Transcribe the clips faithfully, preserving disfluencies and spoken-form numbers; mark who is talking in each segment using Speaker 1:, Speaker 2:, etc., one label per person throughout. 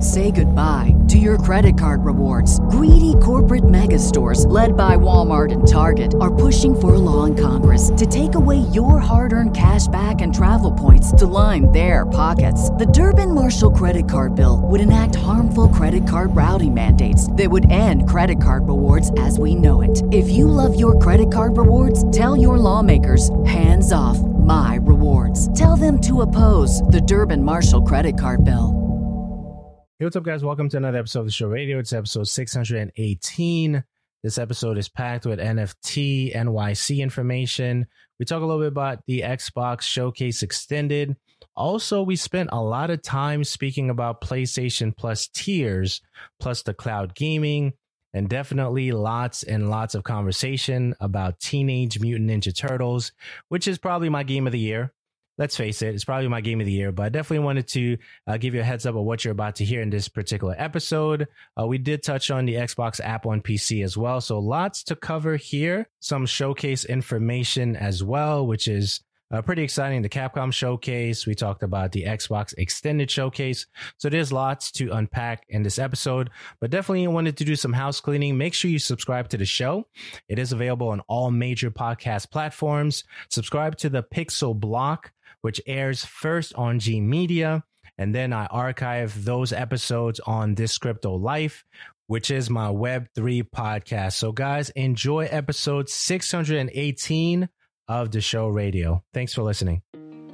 Speaker 1: Say goodbye to your credit card rewards. Greedy corporate mega stores, led by Walmart and Target, are pushing for a law in Congress to take away your hard-earned cash back and travel points to line their pockets. The Durbin-Marshall credit card bill would enact harmful credit card routing mandates that would end credit card rewards as we know it. If you love your credit card rewards, tell your lawmakers, hands off my rewards. Tell them to oppose the Durbin-Marshall credit card bill.
Speaker 2: Hey, what's up, guys? Welcome to another episode of the show radio. It's episode six hundred eighteen. This episode is packed with N F T, N Y C information. We talk a little bit about the Xbox Showcase Extended. Also, we spent a lot of time speaking about PlayStation Plus tiers, plus the cloud gaming, and definitely lots and lots of conversation about Teenage Mutant Ninja Turtles, which is probably my game of the year. Let's face it, it's probably my game of the year, but I definitely wanted to uh, give you a heads up of what you're about to hear in this particular episode. Uh, we did touch on the Xbox app on P C as well, so lots to cover here. Some showcase information as well, which is uh, pretty exciting. The Capcom Showcase, we talked about the Xbox Extended Showcase, so there's lots to unpack in this episode, but definitely wanted to do some house cleaning. Make sure you subscribe to the show. It is available on all major podcast platforms. Subscribe to the Pixel Block, which airs first on G Media, and then I archive those episodes on This Crypto Life, which is my Web three podcast. So guys, enjoy episode six hundred eighteen of the show radio. Thanks for listening.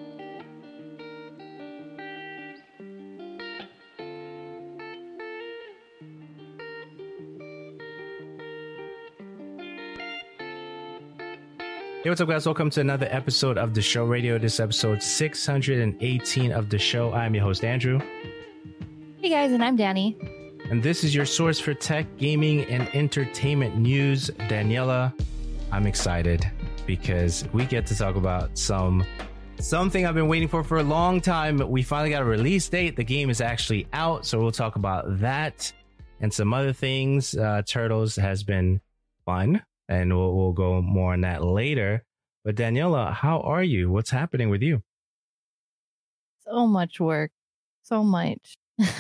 Speaker 2: Hey, what's up, guys? Welcome to another episode of the show radio. This episode six hundred eighteen of the show. I'm your host, Andrew.
Speaker 3: Hey, guys, and I'm Danny.
Speaker 2: And this is your source for tech, gaming, and entertainment news. Daniela, I'm excited because we get to talk about some something I've been waiting for for a long time. We finally got a release date. The game is actually out, so we'll talk about that and some other things. Uh, Turtles has been fun, and we'll, we'll go more on that later. But Daniela, how are you? What's happening with you?
Speaker 3: So much work. So much.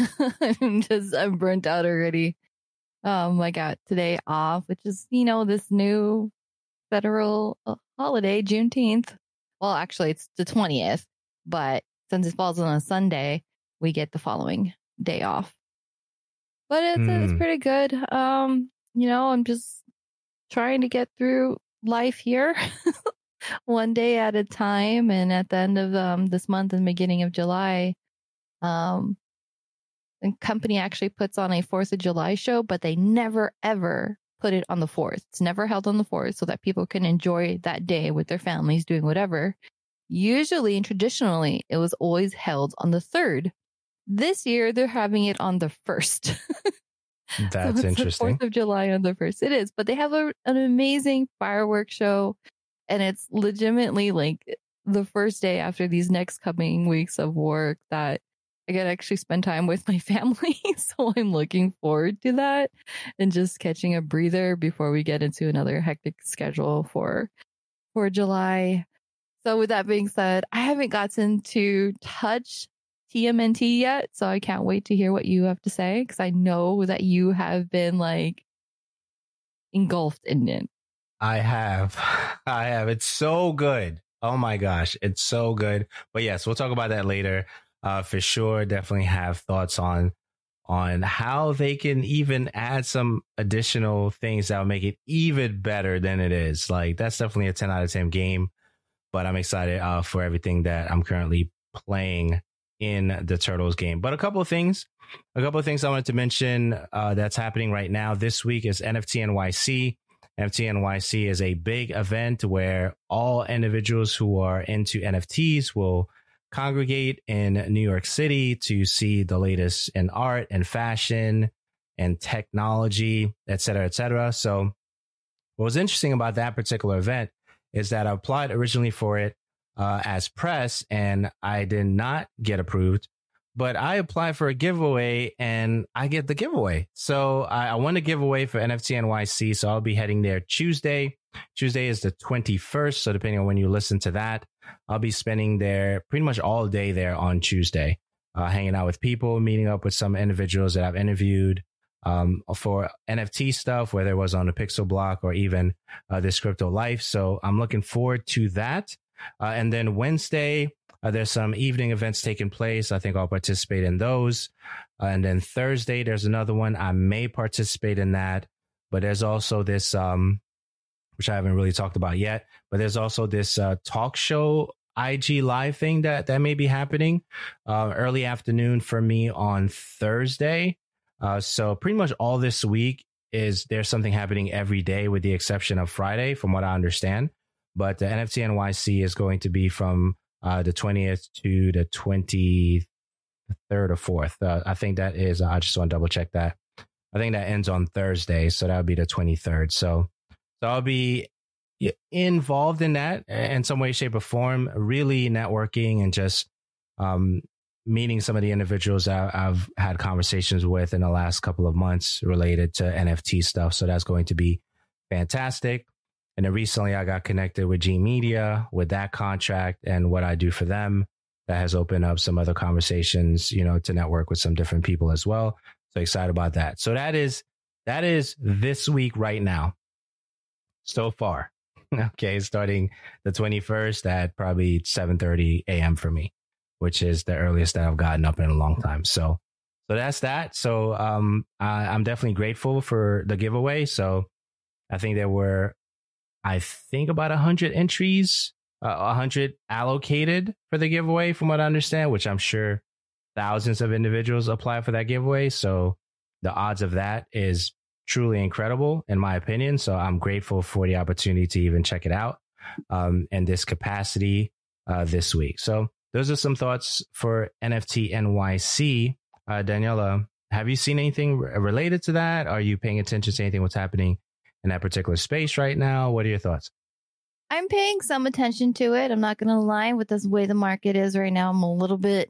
Speaker 3: I'm just, I'm burnt out already. Um, I got today off, which is, you know, this new federal holiday, Juneteenth. Well, actually, it's the twentieth, but since it falls on a Sunday, we get the following day off. But it's, mm. it's pretty good. Um, you know, I'm just trying to get through life here one day at a time. And at the end of um, this month and beginning of July, um, the company actually puts on a fourth of July show, but they never, ever put it on the fourth. It's never held on the fourth so that people can enjoy that day with their families doing whatever. Usually and traditionally, it was always held on the third. This year, they're having it on the first.
Speaker 2: That's
Speaker 3: so
Speaker 2: interesting.
Speaker 3: fourth of July on the first. It is, but they have a, an amazing fireworks show, and it's legitimately like the first day after these next coming weeks of work that I get to actually spend time with my family. So I'm looking forward to that and just catching a breather before we get into another hectic schedule for for July. So with that being said, I haven't gotten to touch T M N T yet, so I can't wait to hear what you have to say, because I know that you have been like engulfed in it.
Speaker 2: I have. I have. It's so good. Oh my gosh, it's so good. But yes, we'll talk about that later. Uh, for sure, definitely have thoughts on on how they can even add some additional things that will make it even better than it is. Like, that's definitely a ten out of ten game. But I'm excited uh, for everything that I'm currently playing in the Turtles game. But a couple of things, a couple of things I wanted to mention uh, that's happening right now this week is N F T N Y C. N F T N Y C is a big event where all individuals who are into N F Ts will congregate in New York City to see the latest in art and fashion and technology, et cetera, et cetera. So what was interesting about that particular event is that I applied originally for it uh, as press, and I did not get approved, but I applied for a giveaway and I get the giveaway. So I, I won a giveaway for N F T N Y C. So I'll be heading there Tuesday. Tuesday is the twenty-first. So depending on when you listen to that, I'll be spending there pretty much all day there on Tuesday. uh, hanging out with people, meeting up with some individuals that I've interviewed um, for N F T stuff, whether it was on the Pixel Block or even uh, this Crypto Life. So I'm looking forward to that. Uh, and then Wednesday, uh, there's some evening events taking place. I think I'll participate in those. Uh, and then Thursday, there's another one. I may participate in that. But there's also this, um, which I haven't really talked about yet, but there's also this uh, talk show I G live thing that, that may be happening uh, early afternoon for me on Thursday. Uh, so pretty much all this week is there's something happening every day with the exception of Friday, from what I understand. But the N F T N Y C is going to be from uh, the twentieth to the twenty-third or fourth. Uh, I think that is, I just want to double check that. I think that ends on Thursday. So that would be the twenty-third. So, so I'll be involved in that in some way, shape or form, really networking and just um, meeting some of the individuals that I've had conversations with in the last couple of months related to N F T stuff. So that's going to be fantastic. And then recently I got connected with G Media with that contract and what I do for them. That has opened up some other conversations, you know, to network with some different people as well. So excited about that. So that is, that is this week right now so far. Okay. Starting the twenty-first at probably seven thirty a.m. for me, which is the earliest that I've gotten up in a long time. So, so that's that. So, um, I, I'm definitely grateful for the giveaway. So I think there were, I think about a hundred entries, uh, a hundred allocated for the giveaway from what I understand, which I'm sure thousands of individuals apply for that giveaway. So the odds of that is truly incredible, in my opinion. So I'm grateful for the opportunity to even check it out um, in this capacity uh, this week. So those are some thoughts for N F T N Y C. Uh, Daniela, have you seen anything re- related to that? Are you paying attention to anything what's happening in that particular space right now? What are your thoughts?
Speaker 3: I'm paying some attention to it. I'm not going to lie, with this way the market is right now. I'm a little bit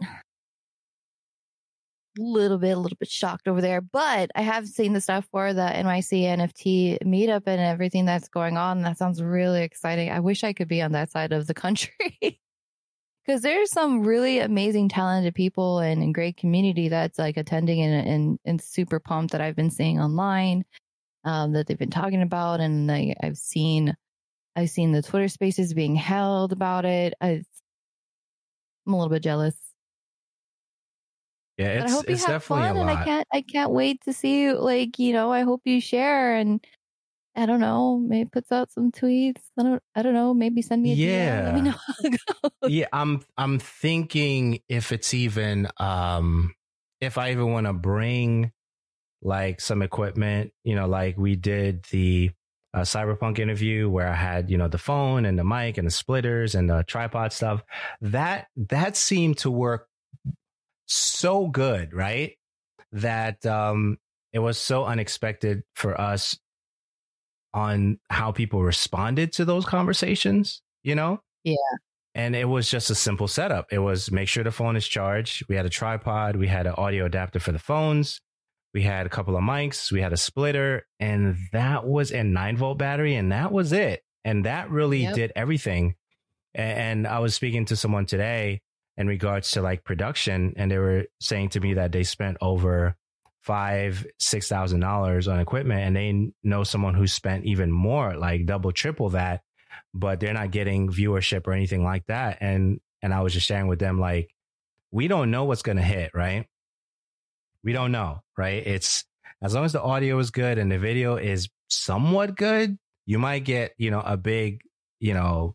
Speaker 3: little bit, a little bit shocked over there, but I have seen the stuff for the N Y C N F T meetup and everything that's going on. That sounds really exciting. I wish I could be on that side of the country because there's some really amazing, talented people and, and great community that's like attending and, and, and super pumped that I've been seeing online um, that they've been talking about. And like, I've seen, I've seen the Twitter spaces being held about it. I, I'm a little bit jealous.
Speaker 2: Yeah, it's,
Speaker 3: but I hope you
Speaker 2: it's
Speaker 3: have
Speaker 2: definitely
Speaker 3: fun,
Speaker 2: a
Speaker 3: and
Speaker 2: lot.
Speaker 3: I can't, I can't wait to see you. Like, you know, I hope you share, and I don't know, maybe puts out some tweets. I don't, I don't know. Maybe send me a
Speaker 2: Yeah.
Speaker 3: D M. Let me know how it goes.
Speaker 2: Yeah, I'm, I'm thinking if it's even, um, if I even want to bring like some equipment, you know, like we did the uh, Cyberpunk interview where I had, you know, the phone and the mic and the splitters and the tripod stuff. That that seemed to work so good, right? That um, it was so unexpected for us on how people responded to those conversations, you know?
Speaker 3: Yeah.
Speaker 2: And it was just a simple setup. It was make sure the phone is charged. We had a tripod. We had an audio adapter for the phones. We had a couple of mics. We had a splitter. And that was a nine volt battery. And that was it. And that really
Speaker 3: Yep.
Speaker 2: did everything. And I was speaking to someone today in regards to like production. And they were saying to me that they spent over five, six thousand dollars on equipment. And they know someone who spent even more, like double, triple that. But they're not getting viewership or anything like that. And and I was just sharing with them, like, we don't know what's going to hit, right? We don't know, right? It's as long as the audio is good and the video is somewhat good, you might get, you know, a big, you know,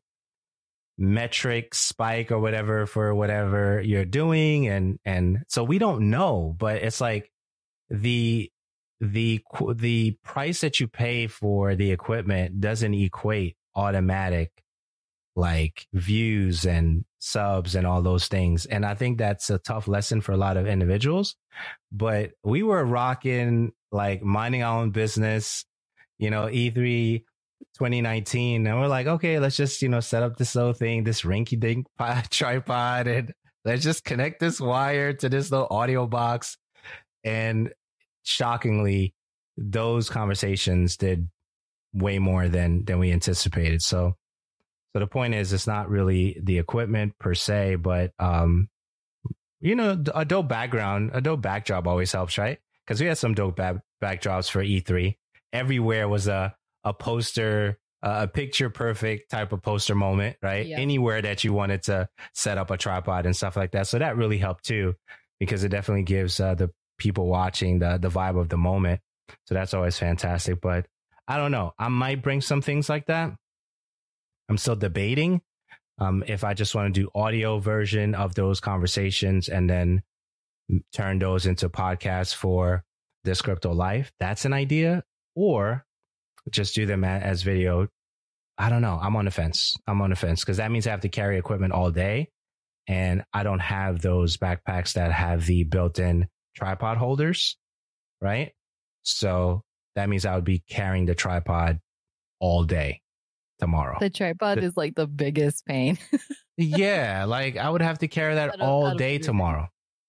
Speaker 2: metric spike or whatever for whatever you're doing. And and so we don't know, but it's like the the the price that you pay for the equipment doesn't equate automatic like views and subs and all those things. And I think that's a tough lesson for a lot of individuals. But we were rocking, like minding our own business, you know, E three twenty nineteen. And we're like, okay, let's just, you know, set up this little thing, this rinky dink tripod, and let's just connect this wire to this little audio box. And shockingly, those conversations did way more than than we anticipated. So so the point is, it's not really the equipment per se, but um you know, a dope background, a dope backdrop always helps, right? Because we had some dope back- backdrops for E three. Everywhere was a a poster, uh, a picture perfect type of poster moment, right?
Speaker 3: Yeah.
Speaker 2: Anywhere that you wanted to set up a tripod and stuff like that. So that really helped too, because it definitely gives uh, the people watching the the vibe of the moment. So that's always fantastic. But I don't know. I might bring some things like that. I'm still debating um, if I just want to do audio version of those conversations and then turn those into podcasts for This Crypto Life. That's an idea. Or just do them as video. I don't know. I'm on the fence. I'm on the fence because that means I have to carry equipment all day. And I don't have those backpacks that have the built-in tripod holders, right? So that means I would be carrying the tripod all day tomorrow.
Speaker 3: The tripod the, is like the biggest pain.
Speaker 2: Yeah, like I would have to carry that all day tomorrow.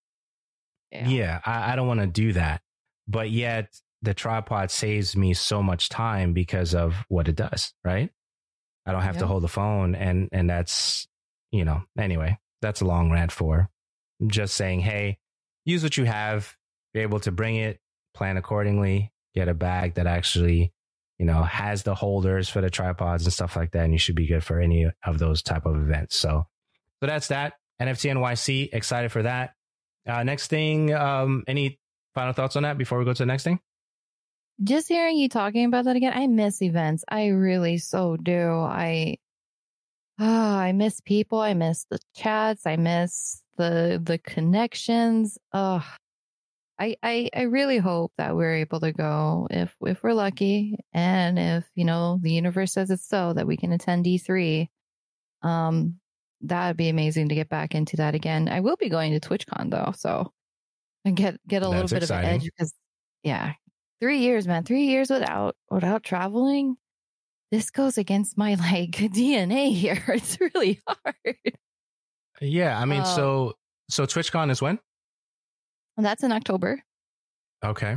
Speaker 2: Yeah, yeah I, I don't want to do that. But yet the tripod saves me so much time because of what it does, right? I don't have yeah. to hold the phone and and that's, you know, anyway, that's a long rant for just saying, hey, use what you have, be able to bring it, plan accordingly, get a bag that actually, you know, has the holders for the tripods and stuff like that. And you should be good for any of those type of events. So, so that's that. N F T N Y C, excited for that. Uh, next thing, um, any final thoughts on that before we go to the next thing?
Speaker 3: Just hearing you talking about that again, I miss events. I really so do. I, oh, I miss people. I miss the chats. I miss the the connections. Oh, I, I I really hope that we're able to go if if we're lucky, and if you know the universe says it's so, that we can attend D three. Um, that'd be amazing to get back into that again. I will be going to TwitchCon though, so and get get a
Speaker 2: That's
Speaker 3: little bit
Speaker 2: exciting.
Speaker 3: of an edge because yeah. Three years, man. Three years without without traveling. This goes against my like D N A here. It's really hard.
Speaker 2: Yeah, I mean,
Speaker 3: uh,
Speaker 2: so so TwitchCon is when?
Speaker 3: And that's in October.
Speaker 2: Okay.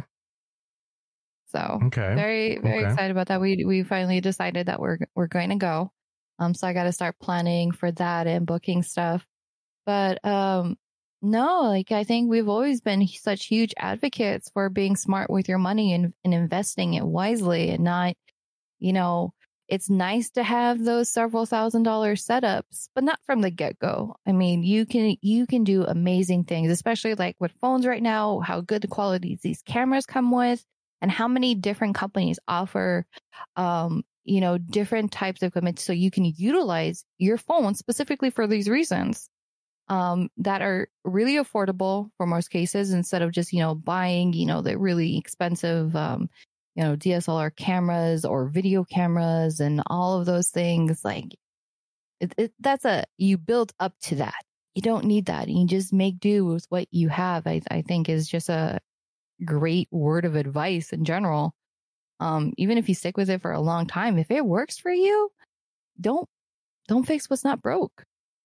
Speaker 3: So
Speaker 2: okay,
Speaker 3: very very okay. excited about that. We we finally decided that we're we're going to go. Um, so I got to start planning for that and booking stuff. But um. No, like I think we've always been such huge advocates for being smart with your money and, and investing it wisely and not, you know, it's nice to have those several thousand dollar setups, but not from the get go. I mean, you can you can do amazing things, especially like with phones right now, how good the quality these cameras come with and how many different companies offer, um, you know, different types of equipment so you can utilize your phone specifically for these reasons. Um, that are really affordable for most cases instead of just, you know, buying, you know, the really expensive, um, you know, D S L R cameras or video cameras and all of those things. Like it, it, that's a, you build up to that. You don't need that. You just make do with what you have. I, I think is just a great word of advice in general. Um, even if you stick with it for a long time, if it works for you, don't, don't fix what's not broke.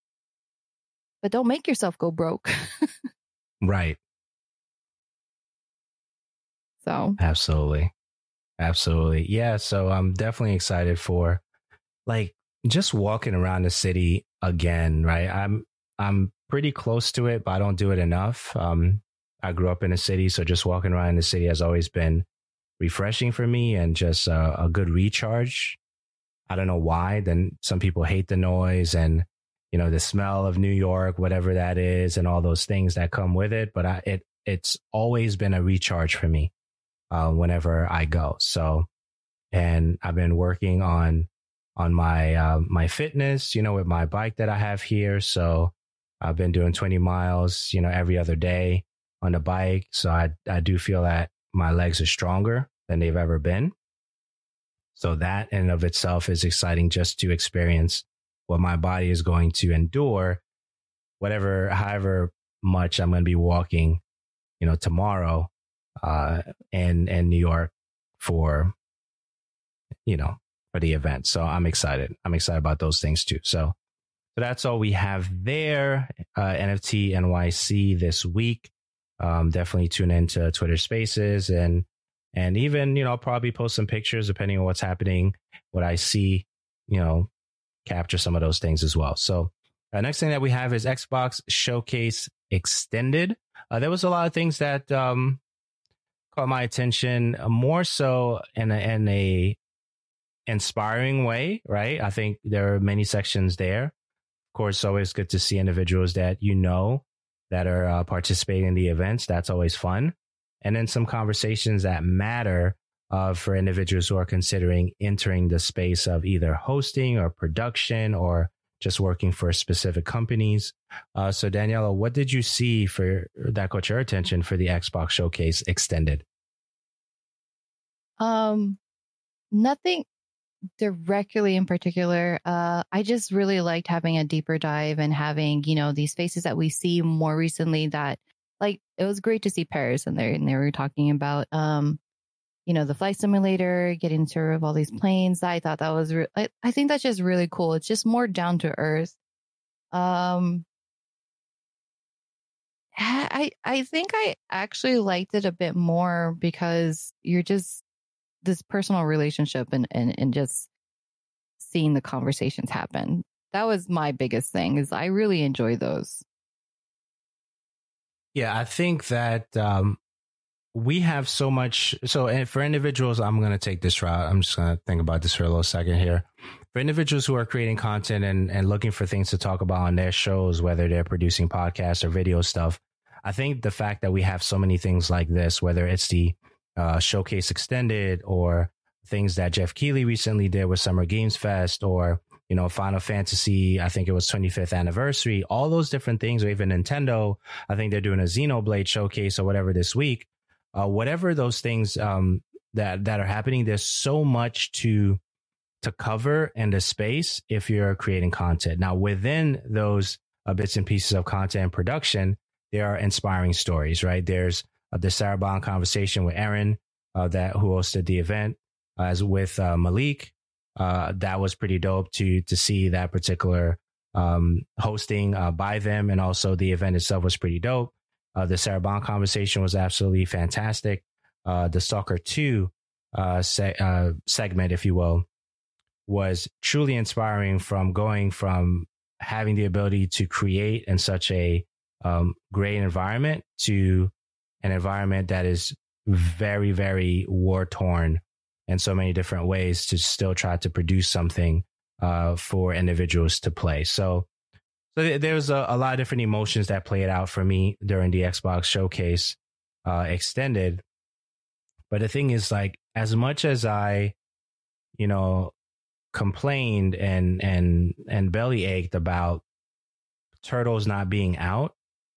Speaker 3: But don't make yourself go broke.
Speaker 2: Right.
Speaker 3: So.
Speaker 2: Absolutely. Absolutely. Yeah. So I'm definitely excited for like just walking around the city again. Right. I'm, I'm pretty close to it, but I don't do it enough. Um, I grew up in a city. So just walking around the city has always been refreshing for me and just uh, a good recharge. I don't know why. Then some people hate the noise and, you know, the smell of New York, whatever that is, and all those things that come with it. But I, it it's always been a recharge for me uh, whenever I go. So, and I've been working on on my uh, my fitness, you know, with my bike that I have here. So I've been doing twenty miles, you know, every other day on the bike. So I I do feel that my legs are stronger than they've ever been. So that in and of itself is exciting just to experience what my body is going to endure, whatever, however much I'm going to be walking, you know, tomorrow, uh, in, in New York for, you know, for the event. So I'm excited. I'm excited about those things too. So, so that's all we have there. Uh, N F T N Y C this week. Um, definitely tune into Twitter Spaces and, and even, you know, I'll probably post some pictures depending on what's happening, what I see, you know, capture some of those things as well. So uh, next thing that we have is Xbox Showcase Extended. Uh, there was a lot of things that um, caught my attention, uh, more so in a, in a inspiring way, right? I think there are many sections there. Of course, it's always good to see individuals that you know that are uh, participating in the events. That's always fun. And then some conversations that matter uh, for individuals who are considering entering the space of either hosting or production or just working for specific companies. Uh, so Daniela, what did you see for that caught your attention for the Xbox Showcase Extended?
Speaker 3: Um, nothing directly in particular. Uh, I just really liked having a deeper dive and having, you know, these faces that we see more recently that, like, it was great to see Paris in there, and they were talking about, um, you know, the flight simulator, getting to serve all these planes. I thought that was, re- I, I think that's just really cool. It's just more down to earth. Um, I, I think I actually liked it a bit more because you're just this personal relationship and, and, and just seeing the conversations happen. That was my biggest thing, is I really enjoy those.
Speaker 2: Yeah, I think that um, we have so much. So and for individuals, I'm going to take this route. I'm just going to think about this for a little second here. For individuals who are creating content and, and looking for things to talk about on their shows, whether they're producing podcasts or video stuff, I think the fact that we have so many things like this, whether it's the uh, Showcase Extended or things that Jeff Keighley recently did with Summer Games Fest, or, you know, Final Fantasy, I think it was twenty-fifth anniversary, all those different things, or even Nintendo, I think they're doing a Xenoblade showcase or whatever this week. Uh, whatever those things um, that, that are happening, there's so much to to cover in the space if you're creating content. Now, within those uh, bits and pieces of content and production, there are inspiring stories, right? There's uh, the Sarah Bond conversation with Aaron, uh, that who hosted the event, uh, as with uh, Malik. Uh, that was pretty dope to to see that particular um, hosting uh, by them, and also the event itself was pretty dope. Uh, the Sarah Bond conversation was absolutely fantastic. Uh, the Stalker two uh, se- uh, segment, if you will, was truly inspiring, from going from having the ability to create in such a um, great environment to an environment that is very, very war torn in so many different ways, to still try to produce something uh, for individuals to play. So, so th- there was a, a lot of different emotions that played out for me during the Xbox Showcase uh, Extended. But the thing is, like, as much as I, you know, complained and and and belly ached about Turtles not being out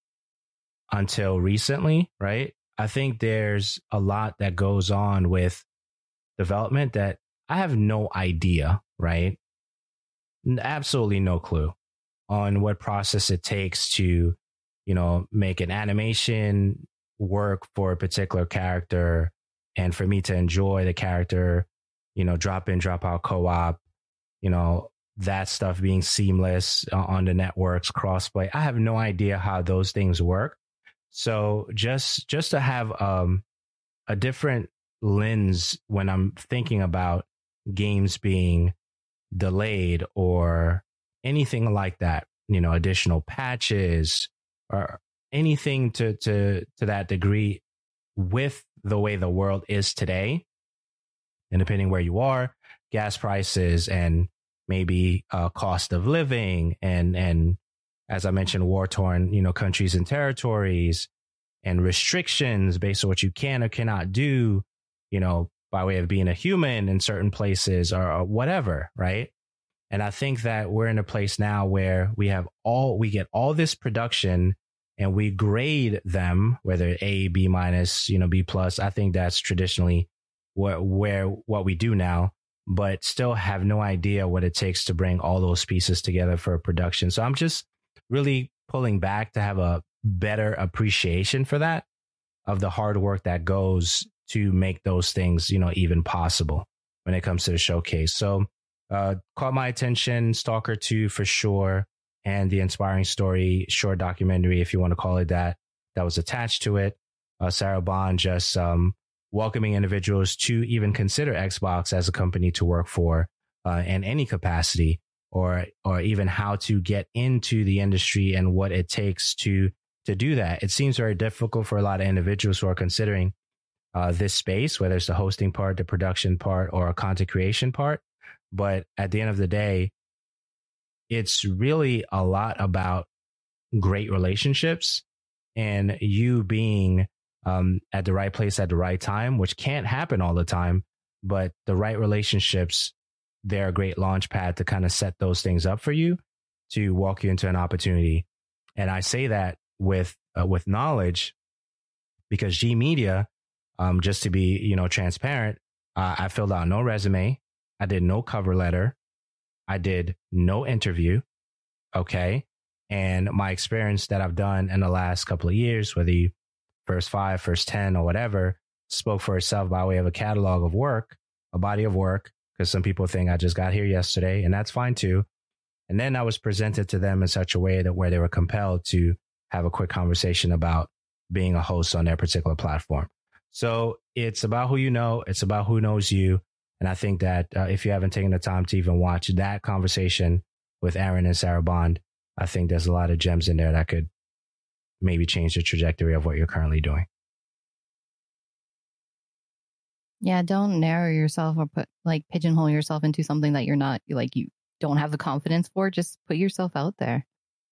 Speaker 2: until recently, right? I think there's a lot that goes on with development that I have no idea, right? Absolutely no clue on what process it takes to, you know, make an animation work for a particular character, and for me to enjoy the character, you know, drop in, drop out co-op, you know, that stuff being seamless on the networks, crossplay. I have no idea how those things work. So just just to have um, a different lens when I'm thinking about games being delayed or anything like that, you know, additional patches or anything to to to that degree, with the way the world is today, and depending where you are, gas prices and maybe uh, cost of living, and and as I mentioned, war torn, you know, countries and territories, and restrictions based on what you can or cannot do, you know, by way of being a human in certain places, or, or whatever, right? And I think that we're in a place now where we have all we get all this production, and we grade them, whether A, B minus, you know, B plus. I think that's traditionally where, where what we do now, but still have no idea what it takes to bring all those pieces together for a production. So I'm just really pulling back to have a better appreciation for that, of the hard work that goes to make those things, you know, even possible when it comes to the showcase. So uh, caught my attention, Stalker two for sure, and the inspiring story, short documentary, if you want to call it that, that was attached to it. Uh, Sarah Bond just um, welcoming individuals to even consider Xbox as a company to work for uh, in any capacity, or or even how to get into the industry and what it takes to to do that. It seems very difficult for a lot of individuals who are considering uh, this space, whether it's the hosting part, the production part, or a content creation part. But at the end of the day, it's really a lot about great relationships and you being um, at the right place at the right time, which can't happen all the time. But the right relationships, they're a great launch pad to kind of set those things up for you to walk you into an opportunity. And I say that with uh, with knowledge because G Media, um, just to be, you know, transparent, uh, I filled out no resume. I did no cover letter. I did no interview. Okay. And my experience that I've done in the last couple of years, whether you first five, first ten or whatever, spoke for itself by way of a catalog of work, a body of work, because some people think I just got here yesterday, and that's fine too. And then I was presented to them in such a way that where they were compelled to have a quick conversation about being a host on their particular platform. So it's about who you know. It's about who knows you. And I think that uh, if you haven't taken the time to even watch that conversation with Aaron and Sarah Bond, I think there's a lot of gems in there that could maybe change the trajectory of what you're currently doing.
Speaker 3: Yeah, don't narrow yourself or put like pigeonhole yourself into something that you're not like you don't have the confidence for. Just put yourself out there.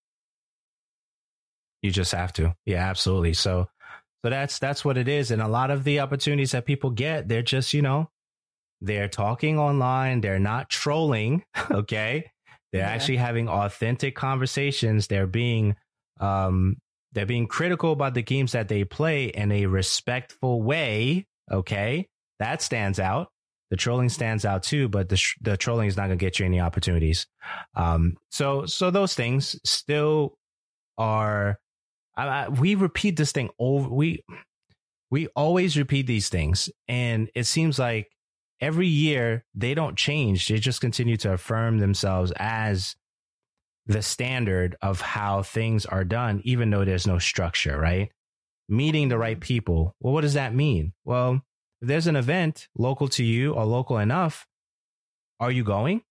Speaker 2: You just have to. Yeah, absolutely. So so that's that's what it is. And a lot of the opportunities that people get, they're just, you know, they're talking online. They're not trolling. OK, they're yeah. actually having authentic conversations. They're being um, they're being critical about the games that they play in a respectful way. OK, that stands out. The trolling stands out, too. But the sh- the trolling is not going to get you any opportunities. Um, so so those things still are. I, I, we repeat this thing over. We we always repeat these things. And it seems like every year they don't change. They just continue to affirm themselves as the standard of how things are done, even though there's no structure, right? Meeting the right people. Well, what does that mean? Well, if there's an event local to you or local enough, are you going?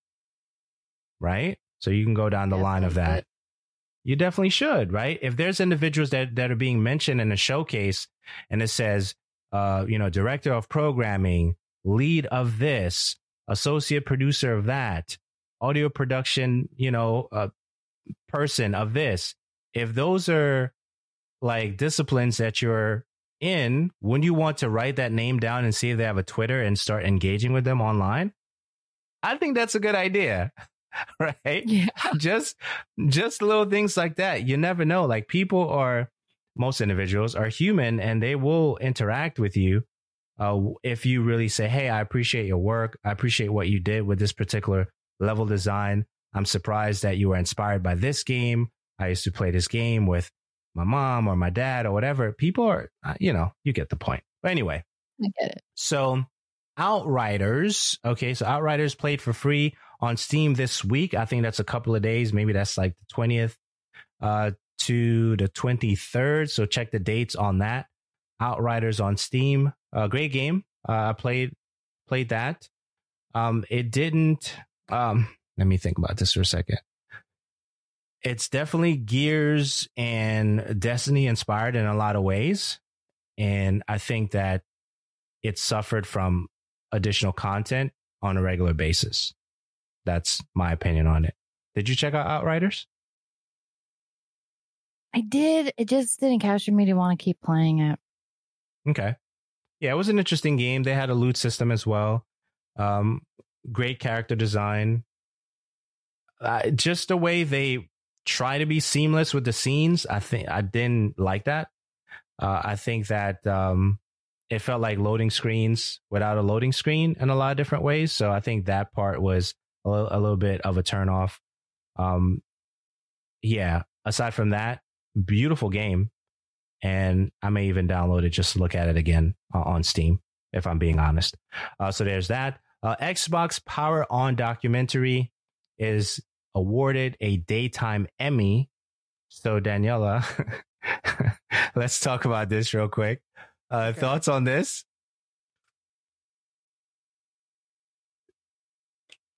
Speaker 2: Right? So you can go down the yeah, line of that. Good. You definitely should, right? If there's individuals that, that are being mentioned in a showcase and it says, uh, you know, director of programming, lead of this, associate producer of that, audio production, you know, uh, person of this. If those are like disciplines that you're in, wouldn't you want to write that name down and see if they have a Twitter and start engaging with them online? I think that's a good idea, right?
Speaker 3: Yeah.
Speaker 2: Just, just little things like that. You never know. Like people are, most individuals are human and they will interact with you. Uh, if you really say, hey, I appreciate your work. I appreciate what you did with this particular level design. I'm surprised that you were inspired by this game. I used to play this game with my mom or my dad or whatever. People are, uh, you know, you get the point. But anyway,
Speaker 3: I get it.
Speaker 2: So Outriders. Okay. So Outriders played for free on Steam this week. I think that's a couple of days. Maybe that's like the twentieth uh, to the twenty-third. So check the dates on that. Outriders on Steam. A uh, great game. Uh, I played, played that. Um, it didn't, um, let me think about this for a second. It's definitely Gears and Destiny inspired in a lot of ways. And I think that it suffered from additional content on a regular basis. That's my opinion on it. Did you check out Outriders?
Speaker 3: I did. It just didn't capture me to want to keep playing it.
Speaker 2: Okay. Yeah, it was an interesting game. They had a loot system as well. Um, great character design. Uh, just the way they try to be seamless with the scenes, I think I didn't like that. Uh, I think that um, it felt like loading screens without a loading screen in a lot of different ways. So I think that part was a little, a little bit of a turnoff. Um, yeah, aside from that, beautiful game. And I may even download it just to look at it again uh, on Steam, if I'm being honest. Uh, so there's that. Uh, Xbox Power On documentary is awarded a Daytime Emmy. So Daniela, let's talk about this real quick. Uh, okay. Thoughts on this?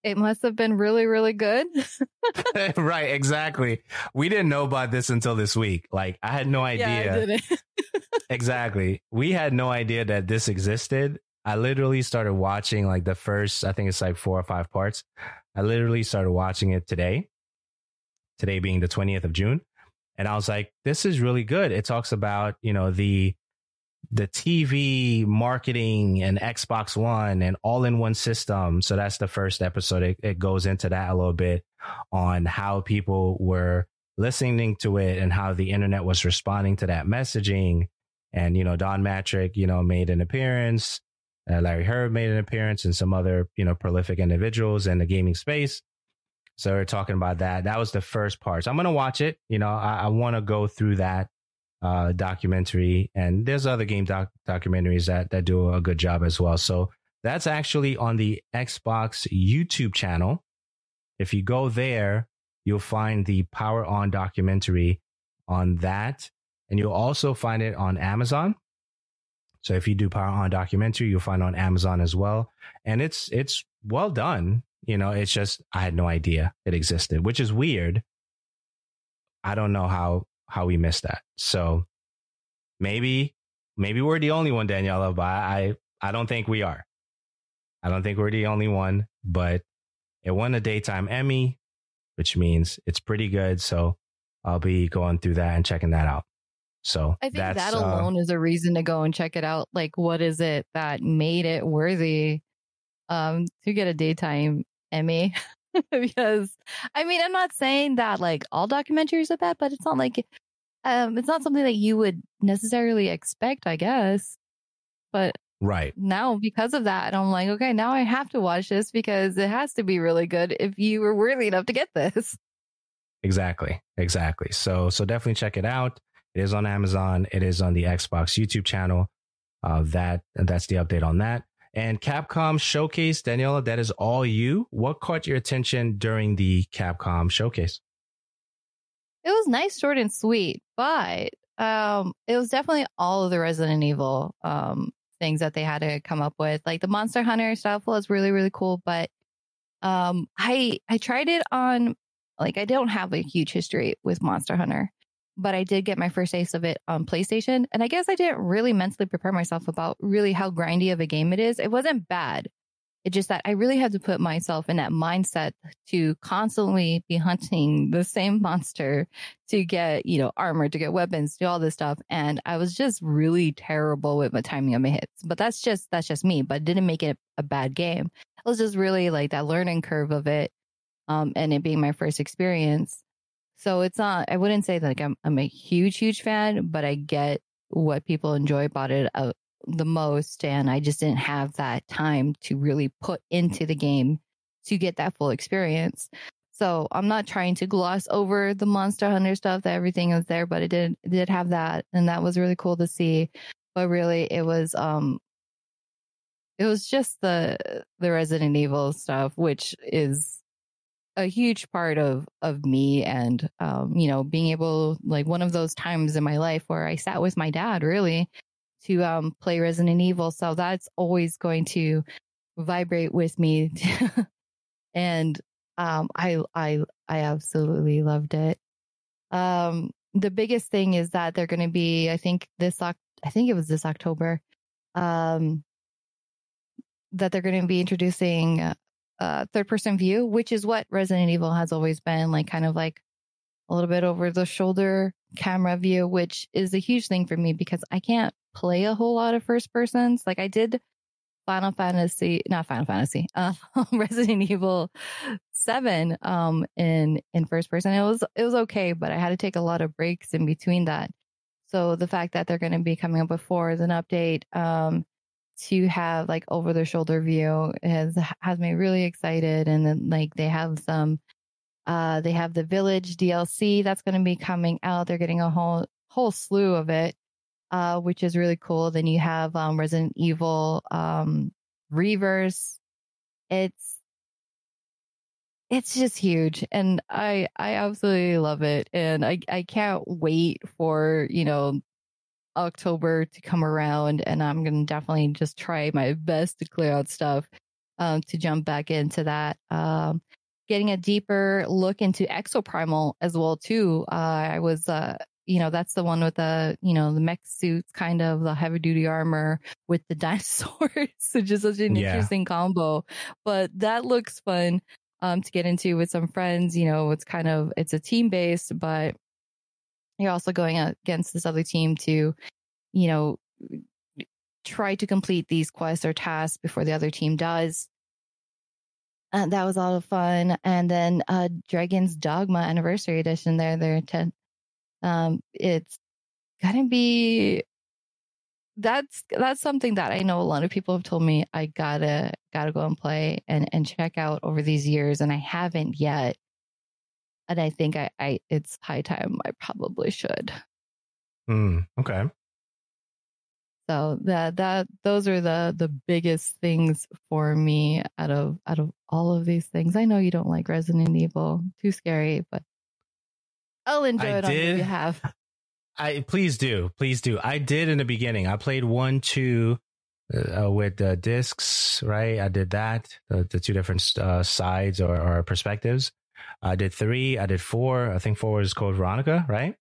Speaker 3: it must have been really, really good.
Speaker 2: Right, exactly. We didn't know about this until this week. Like, I had no idea.
Speaker 3: Yeah, I didn't.
Speaker 2: Exactly. We had no idea that this existed. I literally started watching like the first, I think it's like four or five parts. I literally started watching it today, today being the twentieth of June. And I was like, this is really good. It talks about, you know, the the T V marketing and Xbox One and all in one system. So that's the first episode. It, it goes into that a little bit on how people were listening to it and how the internet was responding to that messaging. And, you know, Don Matrick, you know, made an appearance. Uh, Larry Herd made an appearance and some other, you know, prolific individuals in the gaming space. So we're talking about that. That was the first part. So I'm going to watch it. You know, I, I want to go through that uh, documentary. And there's other game doc- documentaries that, that do a good job as well. So that's actually on the Xbox YouTube channel. If you go there, you'll find the Power On documentary on that. And you'll also find it on Amazon. So if you do Power On documentary, you'll find it on Amazon as well. And it's it's well done. You know, it's just I had no idea it existed, which is weird. I don't know how how we missed that. So maybe maybe we're the only one, Daniela, but I I don't think we are. I don't think we're the only one, but it won a daytime Emmy, which means it's pretty good. So I'll be going through that and checking that out. So
Speaker 3: I think
Speaker 2: that's,
Speaker 3: that alone
Speaker 2: uh,
Speaker 3: is a reason to go and check it out. Like, what is it that made it worthy um, to get a daytime Emmy? Because, I mean, I'm not saying that like all documentaries are bad, but it's not like um, it's not something that you would necessarily expect, I guess. But
Speaker 2: right
Speaker 3: now, because of that, I'm like, okay, now I have to watch this because it has to be really good if you were worthy enough to get this.
Speaker 2: Exactly. Exactly. So so definitely check it out. It is on Amazon. It is on the Xbox YouTube channel. Uh, that that's the update on that. And Capcom Showcase, Daniela, that is all you. What caught your attention during the Capcom Showcase?
Speaker 3: It was nice, short, and sweet, but um, it was definitely all of the Resident Evil um, things that they had to come up with. Like the Monster Hunter stuff was really, really cool, but um, I I tried it on, like, I don't have a huge history with Monster Hunter. But I did get my first taste of it on PlayStation. And I guess I didn't really mentally prepare myself about really how grindy of a game it is. It wasn't bad. It's just that I really had to put myself in that mindset to constantly be hunting the same monster to get, you know, armor, to get weapons, do all this stuff. And I was just really terrible with my timing of my hits. But that's just, that's just me. But it didn't make it a bad game. It was just really like that learning curve of it. Um, and it being my first experience. So it's not, I wouldn't say that like I'm, I'm a huge, huge fan, but I get what people enjoy about it uh, the most. And I just didn't have that time to really put into the game to get that full experience. So I'm not trying to gloss over the Monster Hunter stuff, that everything is there, but it did, it did have that. And that was really cool to see. But really it was, um, it was just the, the Resident Evil stuff, which is a huge part of, of me. And, um, you know, being able, like one of those times in my life where I sat with my dad really to, um, play Resident Evil. So that's always going to vibrate with me. And, um, I, I, I absolutely loved it. Um, the biggest thing is that they're going to be, I think this, I think it was this October, um, that they're going to be introducing Uh, third person view, which is what Resident Evil has always been, like kind of like a little bit over the shoulder camera view, which is a huge thing for me because I can't play a whole lot of first persons. Like I did Final Fantasy, not Final Fantasy, uh, Resident Evil seven um, in in first person. It was it was okay, but I had to take a lot of breaks in between that. So the fact that they're going to be coming up with four as an update, um, to have like over the shoulder view has has me really excited. And then like they have some uh they have the Village D L C that's going to be coming out. They're getting a whole whole slew of it, uh which is really cool. Then you have um Resident Evil um Reverse. It's it's just huge, and I I absolutely love it, and I I can't wait for, you know, October to come around, and I'm going to definitely just try my best to clear out stuff um, to jump back into that. Um, getting a deeper look into Exoprimal as well too. Uh, I was, uh, you know, that's the one with the, you know, the mech suits, kind of the heavy duty armor with the dinosaurs, which is such an
Speaker 2: Yeah.
Speaker 3: interesting combo. But that looks fun um, to get into with some friends. You know, it's kind of it's a team based, but you're also going against this other team to, you know, try to complete these quests or tasks before the other team does. Uh, that was a lot of fun. And then uh, Dragon's Dogma Anniversary Edition, there, they're ten. Um, it's gonna be that's that's something that I know a lot of people have told me I gotta gotta go and play and and check out over these years, and I haven't yet. And I think I, I it's high time I probably should.
Speaker 2: Mm, okay.
Speaker 3: So that that those are the the biggest things for me out of out of all of these things. I know you don't like Resident Evil, too scary, but I'll enjoy
Speaker 2: I
Speaker 3: it on
Speaker 2: did.
Speaker 3: your behalf.
Speaker 2: I please do, please do. I did in the beginning. I played one, two uh, with the discs, right? I did that, the, the two different uh, sides or, or perspectives. I did three. I did four. I think four was Code Veronica, right?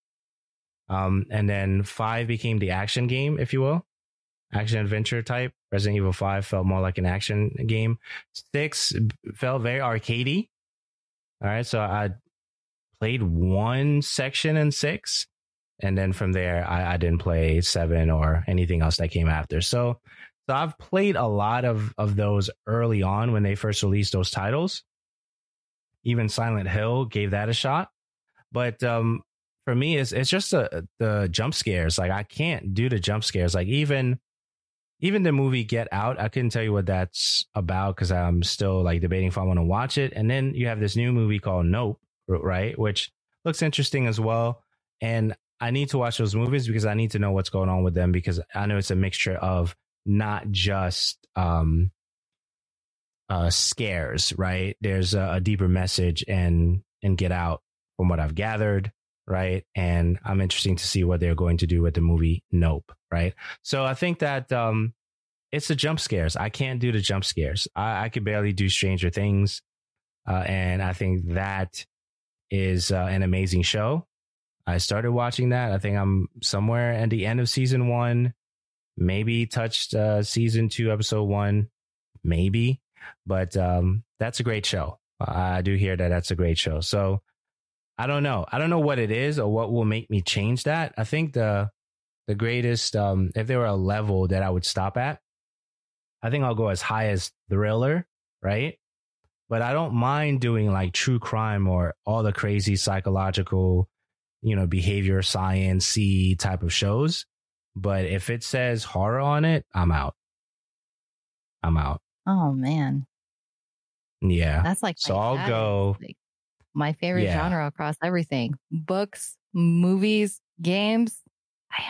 Speaker 2: Um, and then five became the action game, if you will, action adventure type. Resident Evil five felt more like an action game. Six felt very arcadey. All right, so I played one section in six, and then from there, I, I didn't play seven or anything else that came after. So, so I've played a lot of of those early on when they first released those titles. Even Silent Hill gave that a shot, but um. For me, it's it's just a, the jump scares. Like I can't do the jump scares. Like even even the movie Get Out, I couldn't tell you what that's about because I'm still like debating if I want to watch it. And then you have this new movie called Nope, right, which looks interesting as well. And I need to watch those movies because I need to know what's going on with them, because I know it's a mixture of not just um, uh, scares, right? There's a, a deeper message in in Get Out, from what I've gathered. Right. And I'm interested to see what they're going to do with the movie Nope. Right. So I think that um, it's the jump scares. I can't do the jump scares. I, I could barely do Stranger Things. Uh, and I think that is uh, an amazing show. I started watching that. I think I'm somewhere at the end of season one, maybe touched uh, season two, episode one, maybe. But um, that's a great show. I do hear that that's a great show. So I don't know. I don't know what it is or what will make me change that. I think the the greatest, um, if there were a level that I would stop at, I think I'll go as high as thriller, right? But I don't mind doing like true crime or all the crazy psychological, you know, behavior science-y type of shows. But if it says horror on it, I'm out. I'm out.
Speaker 3: Oh man.
Speaker 2: Yeah.
Speaker 3: That's like
Speaker 2: so
Speaker 3: my
Speaker 2: I'll
Speaker 3: status.
Speaker 2: go.
Speaker 3: Like, my favorite
Speaker 2: Yeah.
Speaker 3: genre across everything: books, movies, games. I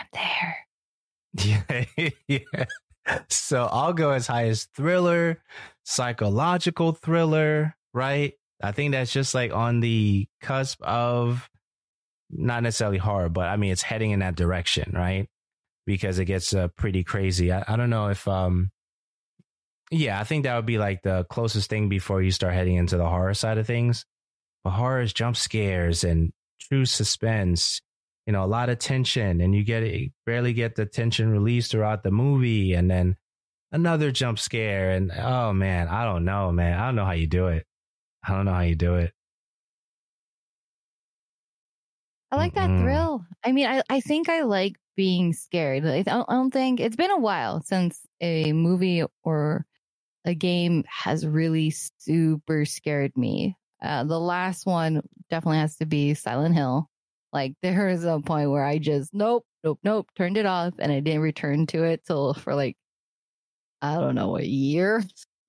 Speaker 3: am there.
Speaker 2: Yeah, yeah. So I'll go as high as thriller, psychological thriller, right? I think that's just like on the cusp of not necessarily horror, but I mean, it's heading in that direction, right? Because it gets uh, pretty crazy. I, I don't know if, um, yeah, I think that would be like the closest thing before you start heading into the horror side of things. But horror is jump scares and true suspense, you know, a lot of tension, and you get it, barely get the tension released throughout the movie, and then another jump scare. And oh man, I don't know, man. I don't know how you do it. I don't know how you do it.
Speaker 3: I like that
Speaker 2: Mm-mm.
Speaker 3: thrill. I mean, I, I think I like being scared. I don't, I don't think it's been a while since a movie or a game has really super scared me. Uh, the last one definitely has to be Silent Hill. Like there was a point where I just nope, nope, nope, turned it off, and I didn't return to it till for like I don't know a year.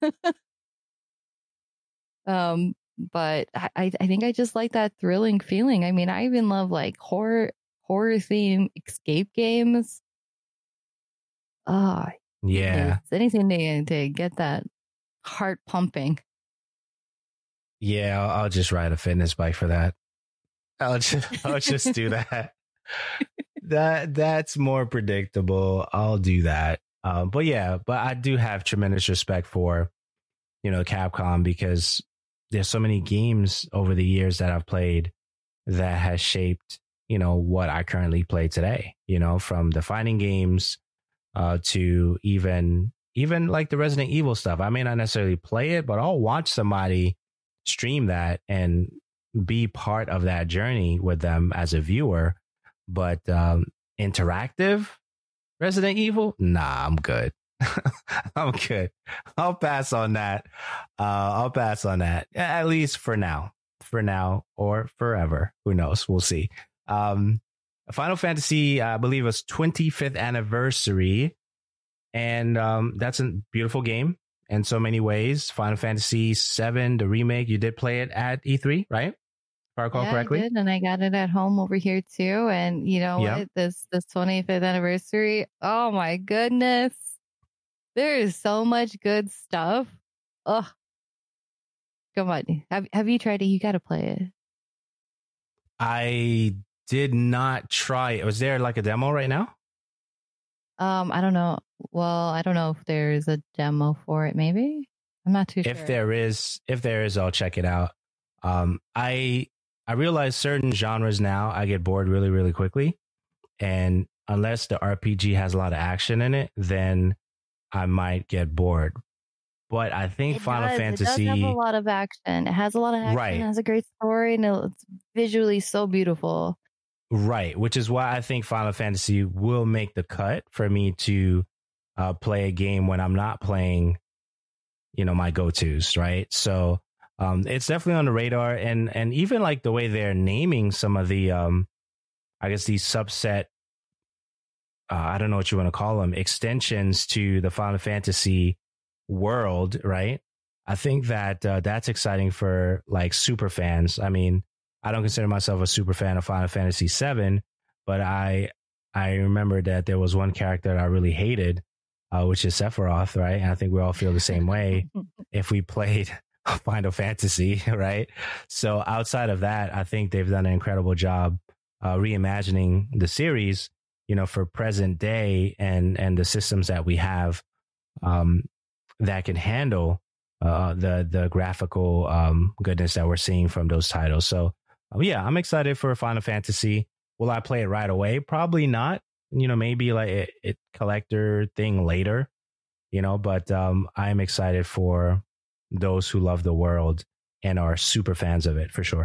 Speaker 3: um, but I I think I just like that thrilling feeling. I mean, I even love like horror horror theme escape games. Ah,
Speaker 2: Yeah.
Speaker 3: it's anything to to get that heart pumping.
Speaker 2: Yeah, I'll, I'll just ride a fitness bike for that. I'll just, I'll just do that. That that's more predictable. I'll do that. Um, but yeah, but I do have tremendous respect for you know, Capcom, because there's so many games over the years that I've played that has shaped, you know, what I currently play today, you know, from the fighting games uh, to even even like the Resident Evil stuff. I may not necessarily play it, but I'll watch somebody stream that and be part of that journey with them as a viewer. But um, interactive Resident Evil, nah, I'm good. I'm good. I'll pass on that. Uh, I'll pass on that, at least for now. For now or forever. Who knows? We'll see. Um, Final Fantasy, I believe, was twenty-fifth anniversary. And um, that's a beautiful game in so many ways. Final Fantasy seven, the remake, you did play it at E three, right? If I recall
Speaker 3: yeah,
Speaker 2: correctly.
Speaker 3: I did, and I got it at home over here too. And you know
Speaker 2: Yep.
Speaker 3: what? This this twenty-fifth anniversary. Oh my goodness. There is so much good stuff. Oh, come on. Have Have you tried it? You got to play it.
Speaker 2: I did not try it. Was there like a demo right now?
Speaker 3: Um, I don't know. Well, I don't know if there's a demo for it. Maybe I'm not too sure.
Speaker 2: If there is, if there is, I'll check it out. Um, I I realize certain genres now I get bored really, really quickly, and unless the R P G has a lot of action in it, then I might get bored. But I think
Speaker 3: It
Speaker 2: Final
Speaker 3: does.
Speaker 2: Fantasy,
Speaker 3: It does have a lot of action. It has a lot of action.
Speaker 2: Right.
Speaker 3: It has a great story, and it's visually so beautiful.
Speaker 2: right, which is why I think Final Fantasy will make the cut for me to uh, play a game when I'm not playing, you know, my go-tos, right? So um, it's definitely on the radar, and and even like the way they're naming some of the, um, I guess these subset, uh, I don't know what you want to call them, extensions to the Final Fantasy world, right? I think that uh, that's exciting for like super fans. I mean, I don't consider myself a super fan of Final Fantasy seven, but I I remember that there was one character that I really hated, uh, which is Sephiroth, right? And I think we all feel the same way if we played Final Fantasy, right? So outside of that, I think they've done an incredible job uh, reimagining the series, you know, for present day and and the systems that we have um, that can handle uh, the the graphical um, goodness that we're seeing from those titles. So uh, yeah, I'm excited for Final Fantasy. Will I play it right away? Probably not. You know, maybe like a, a collector thing later. You know, but um, I'm excited for those who love the world and are super fans of it for sure.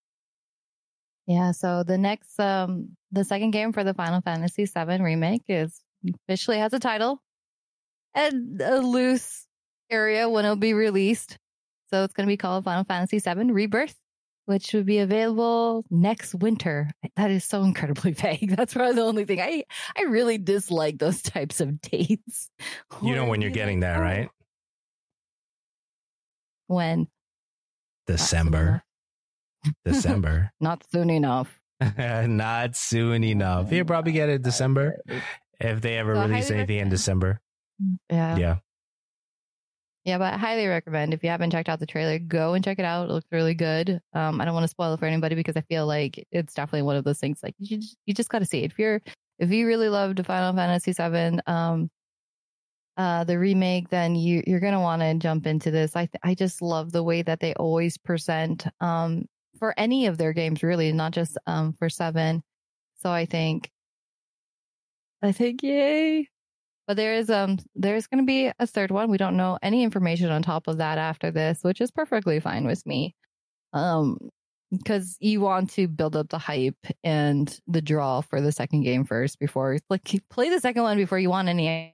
Speaker 3: Yeah. So the next, um, the second game for the Final Fantasy seven remake is officially has a title and a loose area when it'll be released. So it's going to be called Final Fantasy seven Rebirth, which would be available next winter. That is so incredibly vague. That's probably the only thing I I really dislike those types of dates.
Speaker 2: You know
Speaker 3: Where
Speaker 2: when you're
Speaker 3: you're
Speaker 2: getting
Speaker 3: like,
Speaker 2: that,
Speaker 3: oh,
Speaker 2: right?
Speaker 3: When
Speaker 2: December. December.
Speaker 3: not soon enough.
Speaker 2: Not soon enough. You'll probably get it December if they ever
Speaker 3: So I
Speaker 2: release
Speaker 3: highly
Speaker 2: anything in
Speaker 3: recommend.
Speaker 2: December.
Speaker 3: Yeah.
Speaker 2: Yeah.
Speaker 3: Yeah, but I highly recommend if you haven't checked out the trailer, go and check it out. It looks really good. Um, I don't want to spoil it for anybody because I feel like it's definitely one of those things like you just, you just got to see it. If you're if you really loved Final Fantasy seven, um, uh, the remake, then you you're gonna want to jump into this. I th- I just love the way that they always present um for any of their games, really, not just um for seven. So I think, I think, yay. But there is um there's going to be a third one. We don't know any information on top of that after this, which is perfectly fine with me. Um, because you want to build up the hype and the draw for the second game first before like you play the second one before you want any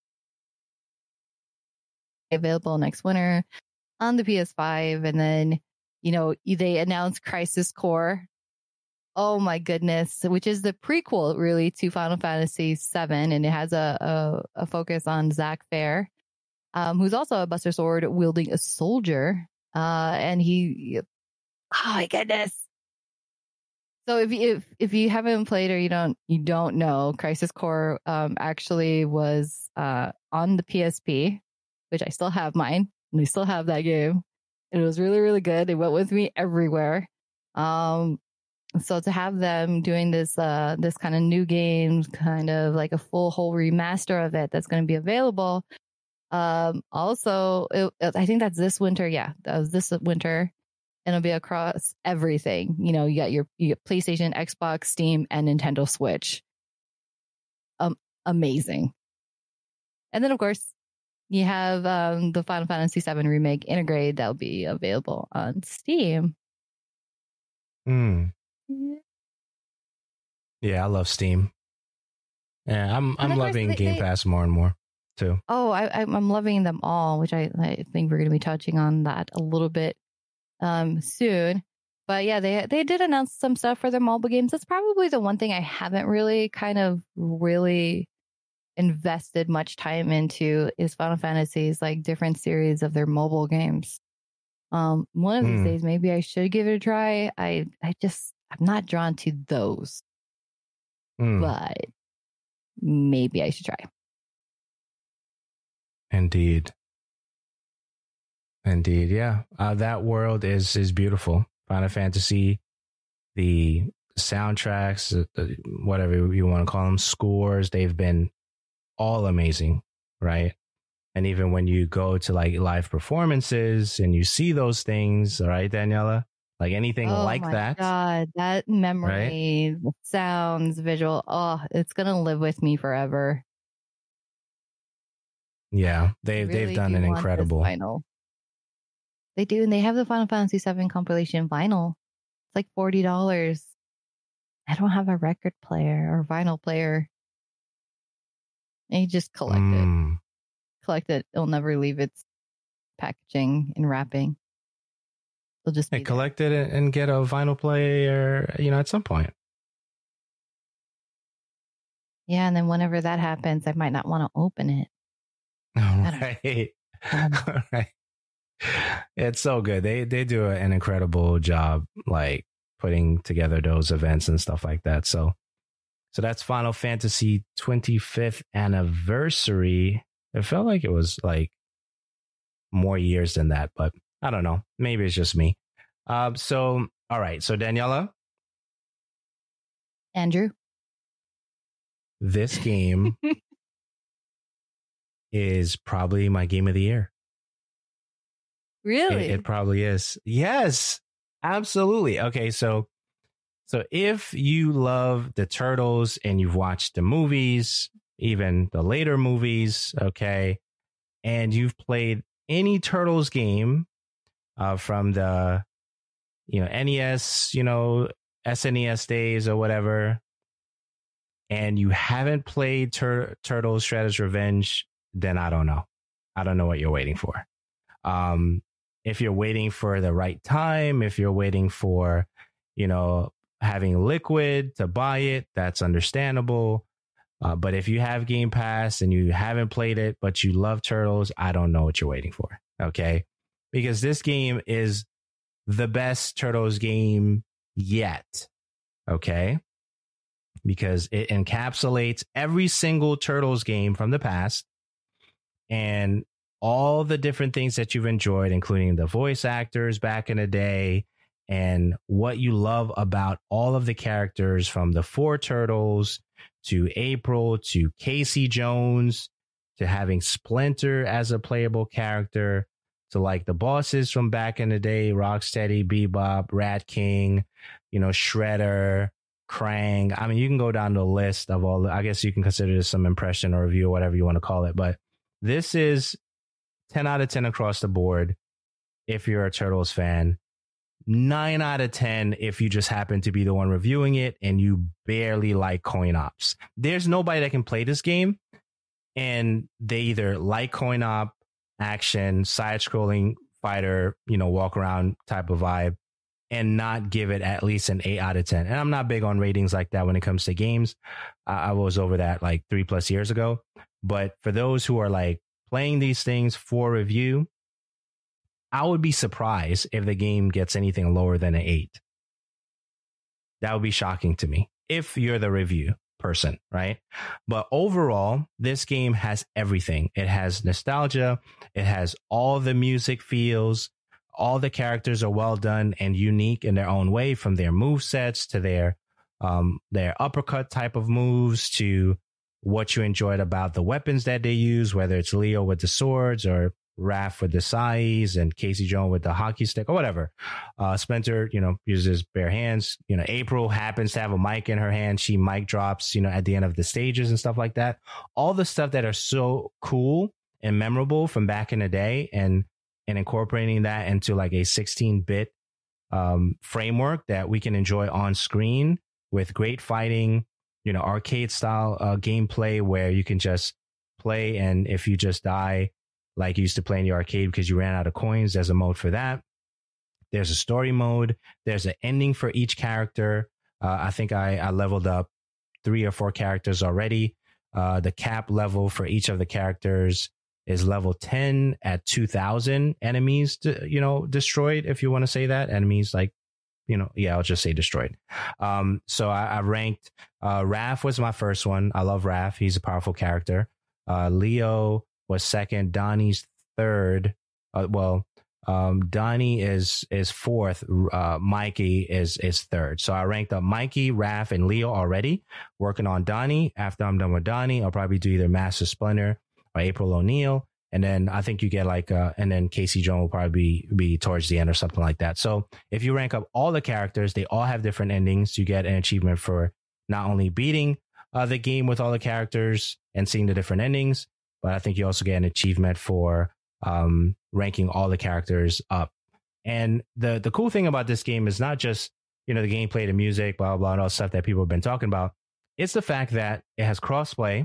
Speaker 3: available next winter on the P S five, and then you know they announced Crisis Core. Oh my goodness, which is the prequel really to Final Fantasy seven, and it has a, a, a focus on Zack Fair, um, who's also a Buster Sword wielding a soldier. Uh, and he, oh my goodness. So if you, if, if you haven't played or you don't, you don't know, Crisis Core, um, actually was, uh, on the P S P, which I still have mine, and I still have that game. It was really, really good. It went with me everywhere. Um, So to have them doing this, uh, this kind of new game, kind of like a full whole remaster of it that's going to be available, Um, also, it, I think that's this winter. Yeah, that was this winter. And it'll be across everything. You know, you got your you get PlayStation, Xbox, Steam, and Nintendo Switch. Um, amazing. And then, of course, you have um, the Final Fantasy seven Remake Intergrade that'll be available on Steam.
Speaker 2: Hmm. Yeah. yeah, I love Steam. Yeah, I'm I'm loving they, Game they, Pass more and more too.
Speaker 3: Oh, I, I'm loving them all, which I, I think we're going to be touching on that a little bit um, soon. But yeah, they they did announce some stuff for their mobile games. That's probably the one thing I haven't really kind of really invested much time into is Final Fantasy's like different series of their mobile games. Um, one of these mm. days, maybe I should give it a try. I I just I'm not drawn to those, mm. but maybe I should try.
Speaker 2: Indeed, indeed, yeah. Uh, that world is is beautiful. Final Fantasy, the soundtracks, the, whatever you want to call them, scores, they've been all amazing, right? And even when you go to like live performances and you see those things, all right, Daniela, like anything
Speaker 3: oh
Speaker 2: like
Speaker 3: my
Speaker 2: that.
Speaker 3: God, that memory, right? Sounds, visual. Oh, it's going to live with me forever.
Speaker 2: Yeah, they've, really they've done an incredible.
Speaker 3: Vinyl. They do. And they have the Final Fantasy seven compilation vinyl. It's like forty dollars. I don't have a record player or vinyl player. And you just collect mm. it. Collect it. It'll never leave its packaging and wrapping. It'll just be
Speaker 2: hey, collect it and get a vinyl player, you know, at some point.
Speaker 3: Yeah, and then whenever that happens, I might not want to open it.
Speaker 2: All right. All right. It's so good. They they do an incredible job, like putting together those events and stuff like that. So, so that's Final Fantasy twenty-fifth anniversary. It felt like it was like more years than that, but I don't know. Maybe it's just me. Um. So, all right. So, Daniela,
Speaker 3: Andrew,
Speaker 2: this game is probably my game of the year.
Speaker 3: Really?
Speaker 2: It, it probably is. Yes, absolutely. Okay, so so if you love the Turtles and you've watched the movies, even the later movies, okay, and you've played any Turtles game uh, from the you know N E S, you know S N E S days or whatever, and you haven't played Tur- Turtles: Shredder's Revenge, then I don't know. I don't know what you're waiting for. Um. If you're waiting for the right time, if you're waiting for, you know, having liquid to buy it, that's understandable. Uh, but if you have Game Pass and you haven't played it, but you love Turtles, I don't know what you're waiting for. Okay. Because this game is the best Turtles game yet. Okay. Because it encapsulates every single Turtles game from the past. And all the different things that you've enjoyed, including the voice actors back in the day and what you love about all of the characters from the four Turtles to April to Casey Jones to having Splinter as a playable character to like the bosses from back in the day, Rocksteady, Bebop, Rat King, you know, Shredder, Krang. I mean, you can go down the list of all the, I guess you can consider this some impression or review or whatever you want to call it. But this is ten out of ten across the board if you're a Turtles fan. nine out of ten if you just happen to be the one reviewing it and you barely like coin ops. There's nobody that can play this game and they either like coin op, action, side-scrolling fighter, you know, walk around type of vibe and not give it at least an eight out of ten. And I'm not big on ratings like that when it comes to games. Uh, I was over that like three plus years ago. But for those who are like, playing these things for review, I would be surprised if the game gets anything lower than an eight. That would be shocking to me if you're the review person, right? But overall, this game has everything. It has nostalgia. It has all the music feels. All the characters are well done and unique in their own way, from their move sets to their um, their uppercut type of moves to what you enjoyed about the weapons that they use, whether it's Leo with the swords or Raph with the sais and Casey Jones with the hockey stick or whatever. Uh, Spencer, you know, uses bare hands. You know, April happens to have a mic in her hand. She mic drops, you know, at the end of the stages and stuff like that. All the stuff that are so cool and memorable from back in the day, and and incorporating that into like a sixteen-bit um, framework that we can enjoy on screen with great fighting, you know, arcade style uh, gameplay where you can just play, and if you just die, like you used to play in the arcade because you ran out of coins, there's a mode for that. There's a story mode. There's an ending for each character. Uh, I think I, I leveled up three or four characters already. Uh, the cap level for each of the characters is level ten at two thousand enemies, to, you know, destroyed, if you want to say that. Enemies like, you know, yeah, I'll just say destroyed. Um, so I, I ranked, uh, Raph was my first one. I love Raph. He's a powerful character. Uh, Leo was second. Donnie's third. Uh, well, um, Donnie is is fourth. Uh, Mikey is is third. So I ranked up Mikey, Raph, and Leo already. Working on Donnie. After I'm done with Donnie, I'll probably do either Master Splinter or April O'Neil, and then I think you get like, uh, and then Casey Jones will probably be, be towards the end or something like that. So if you rank up all the characters, they all have different endings. You get an achievement for not only beating uh, the game with all the characters and seeing the different endings, but I think you also get an achievement for um, ranking all the characters up. And the the cool thing about this game is not just, you know, the gameplay, the music, blah, blah, blah, and all the stuff that people have been talking about. It's the fact that it has crossplay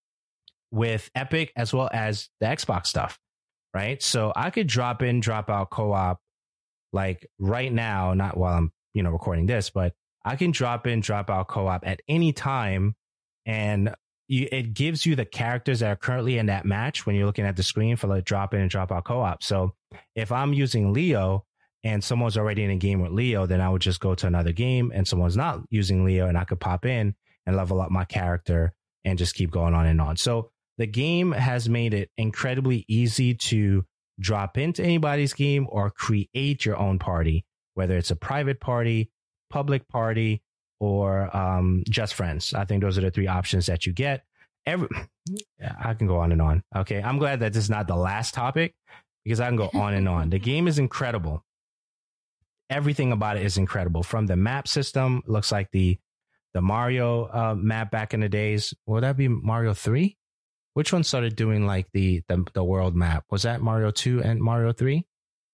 Speaker 2: with Epic as well as the Xbox stuff, right? So I could drop in, drop out co-op like right now, not while I'm, you know, recording this, but I can drop in, drop out co-op at any time, and you, it gives you the characters that are currently in that match when you're looking at the screen for like drop in and drop out co-op. So if I'm using Leo and someone's already in a game with Leo, then I would just go to another game, and someone's not using Leo, and I could pop in and level up my character and just keep going on and on. So the game has made it incredibly easy to drop into anybody's game or create your own party, whether it's a private party, public party, or um, just friends. I think those are the three options that you get. Every, I can go on and on. Okay, I'm glad that this is not the last topic because I can go on and on. The game is incredible. Everything about it is incredible. From the map system, looks like the the Mario uh, map back in the days. Would that be Mario three? Which one started doing like the, the the world map? Was that Mario two and Mario three?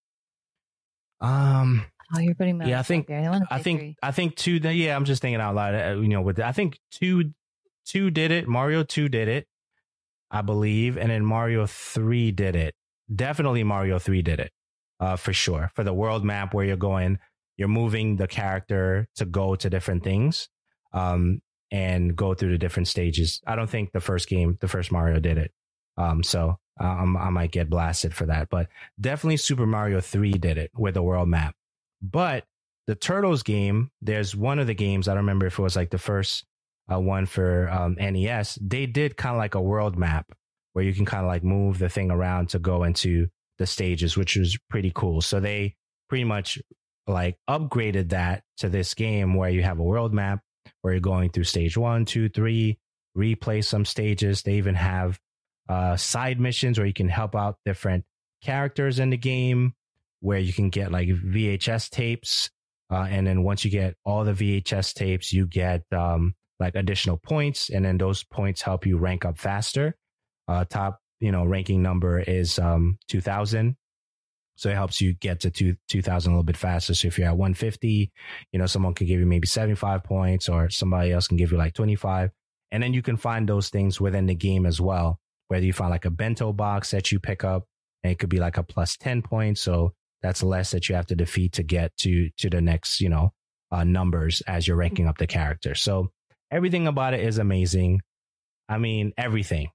Speaker 2: Um.
Speaker 3: Oh, you're putting me.
Speaker 2: Yeah, I think.
Speaker 3: I,
Speaker 2: I think.
Speaker 3: three.
Speaker 2: I think two. Yeah, I'm just thinking out loud. Uh, you know, with I think two, two did it. Mario two did it, I believe, and then Mario three did it. Definitely, Mario three did it, uh, for sure. For the world map where you're going, you're moving the character to go to different things. Um. And go through the different stages. I don't think the first game, the first Mario did it. Um, so um, I might get blasted for that. But definitely Super Mario three did it with the world map. But the Turtles game, there's one of the games, I don't remember if it was like the first uh, one for um, N E S. They did kind of like a world map where you can kind of like move the thing around to go into the stages, which was pretty cool. So they pretty much like upgraded that to this game where you have a world map, where you're going through stage one, two, three, replay some stages. They even have uh, side missions where you can help out different characters in the game, where you can get like V H S tapes. Uh, and then once you get all the V H S tapes, you get um, like additional points. And then those points help you rank up faster. Uh, top, you know, ranking number is um, two thousand. So it helps you get to two, 2000 a little bit faster. So if you're at one fifty, you know, someone can give you maybe seventy-five points, or somebody else can give you like twenty-five. And then you can find those things within the game as well. Whether you find like a bento box that you pick up, and it could be like a plus ten points. So that's less that you have to defeat to get to, to the next, you know, uh, numbers as you're ranking up the character. So everything about it is amazing. I mean, everything.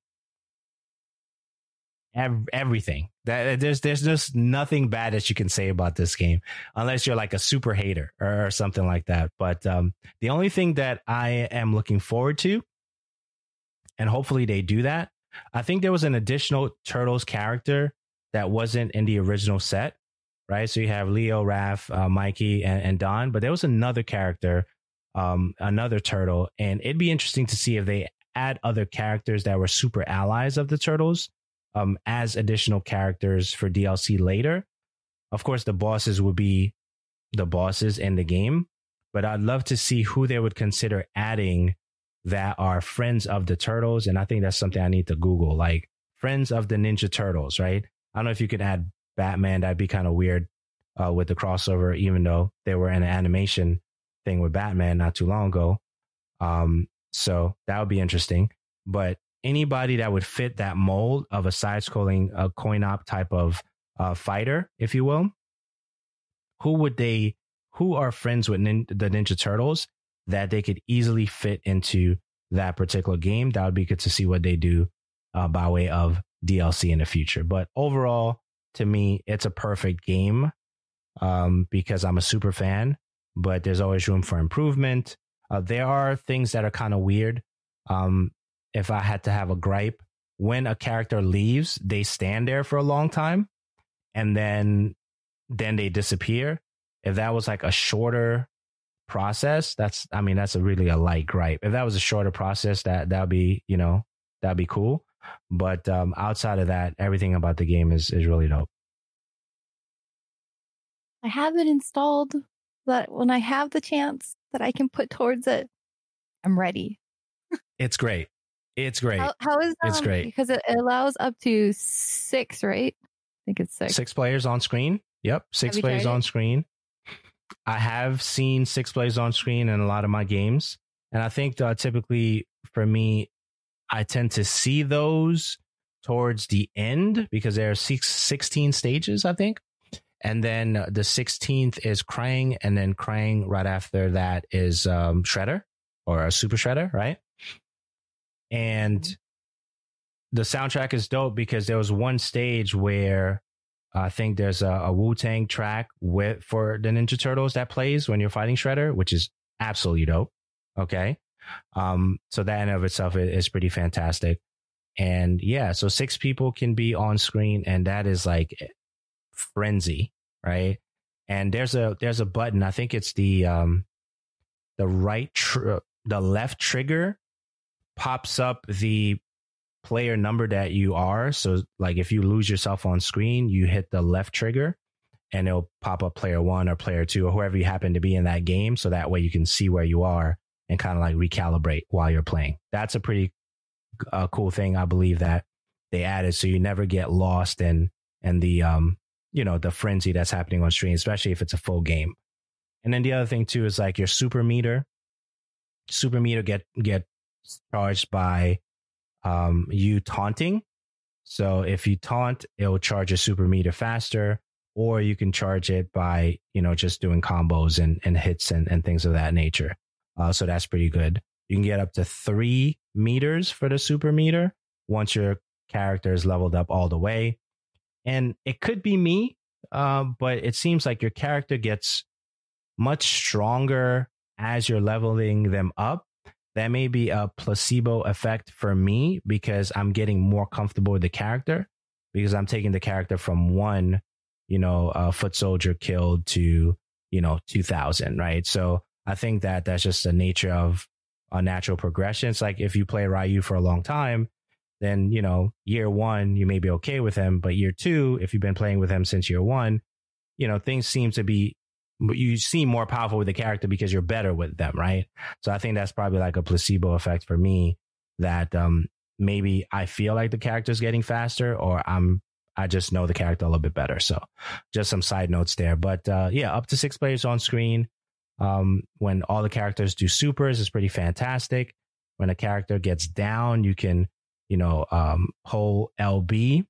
Speaker 2: Everything that there's there's just nothing bad that you can say about this game, unless you're like a super hater or, or something like that. But um, the only thing that I am looking forward to, and hopefully they do that, I think there was an additional Turtles character that wasn't in the original set, right? So you have Leo, Raph, uh, Mikey, and, and Don, but there was another character, um, another turtle, and it'd be interesting to see if they add other characters that were super allies of the Turtles um, as additional characters for D L C later. Of course, the bosses would be the bosses in the game, but I'd love to see who they would consider adding that are friends of the Turtles. And I think that's something I need to Google, like friends of the Ninja Turtles, right? I don't know if you could add Batman. That'd be kind of weird uh, with the crossover, even though they were in an animation thing with Batman not too long ago. Um, so that would be interesting. But anybody that would fit that mold of a side-scrolling uh, coin-op type of uh, fighter, if you will, who would they, who are friends with nin- the Ninja Turtles that they could easily fit into that particular game? That would be good to see what they do uh, by way of D L C in the future. But overall, to me, it's a perfect game um, because I'm a super fan, but there's always room for improvement. Uh, there are things that are kind of weird. Um, if I had to have a gripe, when a character leaves, they stand there for a long time and then then they disappear. If that was like a shorter process, that's, I mean, that's a really a light gripe. If that was a shorter process, that that'd be, you know, that'd be cool. But um, outside of that, everything about the game is is really dope.
Speaker 3: I have it installed so that when I have the chance that I can put towards it, I'm ready.
Speaker 2: It's great. It's great.
Speaker 3: How, how is that?
Speaker 2: It's great.
Speaker 3: Because it allows up to six, right? I think it's six.
Speaker 2: Six players on screen. Yep. Six players on screen. I have seen six players on screen in a lot of my games. And I think uh, typically for me, I tend to see those towards the end because there are six, sixteen stages, I think. And then the sixteenth is Krang. And then Krang right after that is um, Shredder or a Super Shredder, right? And the soundtrack is dope because there was one stage where I think there's a, a Wu-Tang track with for the Ninja Turtles that plays when you're fighting Shredder, which is absolutely dope. Okay. Um, so that in of itself is, is pretty fantastic. And yeah, so six people can be on screen and that is like frenzy, right? And there's a there's a button. I think it's the um the right tr- the left trigger pops up the player number that you are. So like if you lose yourself on screen, you hit the left trigger and it'll pop up player one or player two or whoever you happen to be in that game. So that way you can see where you are and kind of like recalibrate while you're playing. That's a pretty uh, cool thing, I believe, that they added. So you never get lost in, in the, um, you know, the frenzy that's happening on screen, especially if it's a full game. And then the other thing too is like your super meter. Super meter get, get charged by um, you taunting. So if you taunt, it'll charge your super meter faster, or you can charge it by, you know, just doing combos and, and hits and, and things of that nature. Uh, so that's pretty good. You can get up to three meters for the super meter once your character is leveled up all the way. And it could be me, uh, but it seems like your character gets much stronger as you're leveling them up. That may be a placebo effect for me because I'm getting more comfortable with the character because I'm taking the character from one, you know, uh, foot soldier killed to, you know, two thousand, right? So I think that that's just the nature of a natural progression. It's like if you play Ryu for a long time, then, you know, year one, you may be okay with him. But year two, if you've been playing with him since year one, you know, things seem to be, you seem more powerful with the character because you're better with them, right? So I think that's probably like a placebo effect for me that um, maybe I feel like the character's getting faster or I'm, I just know the character a little bit better. So just some side notes there. But uh, yeah, up to six players on screen. Um, when all the characters do supers, it's pretty fantastic. When a character gets down, you can, you know, um, hold L B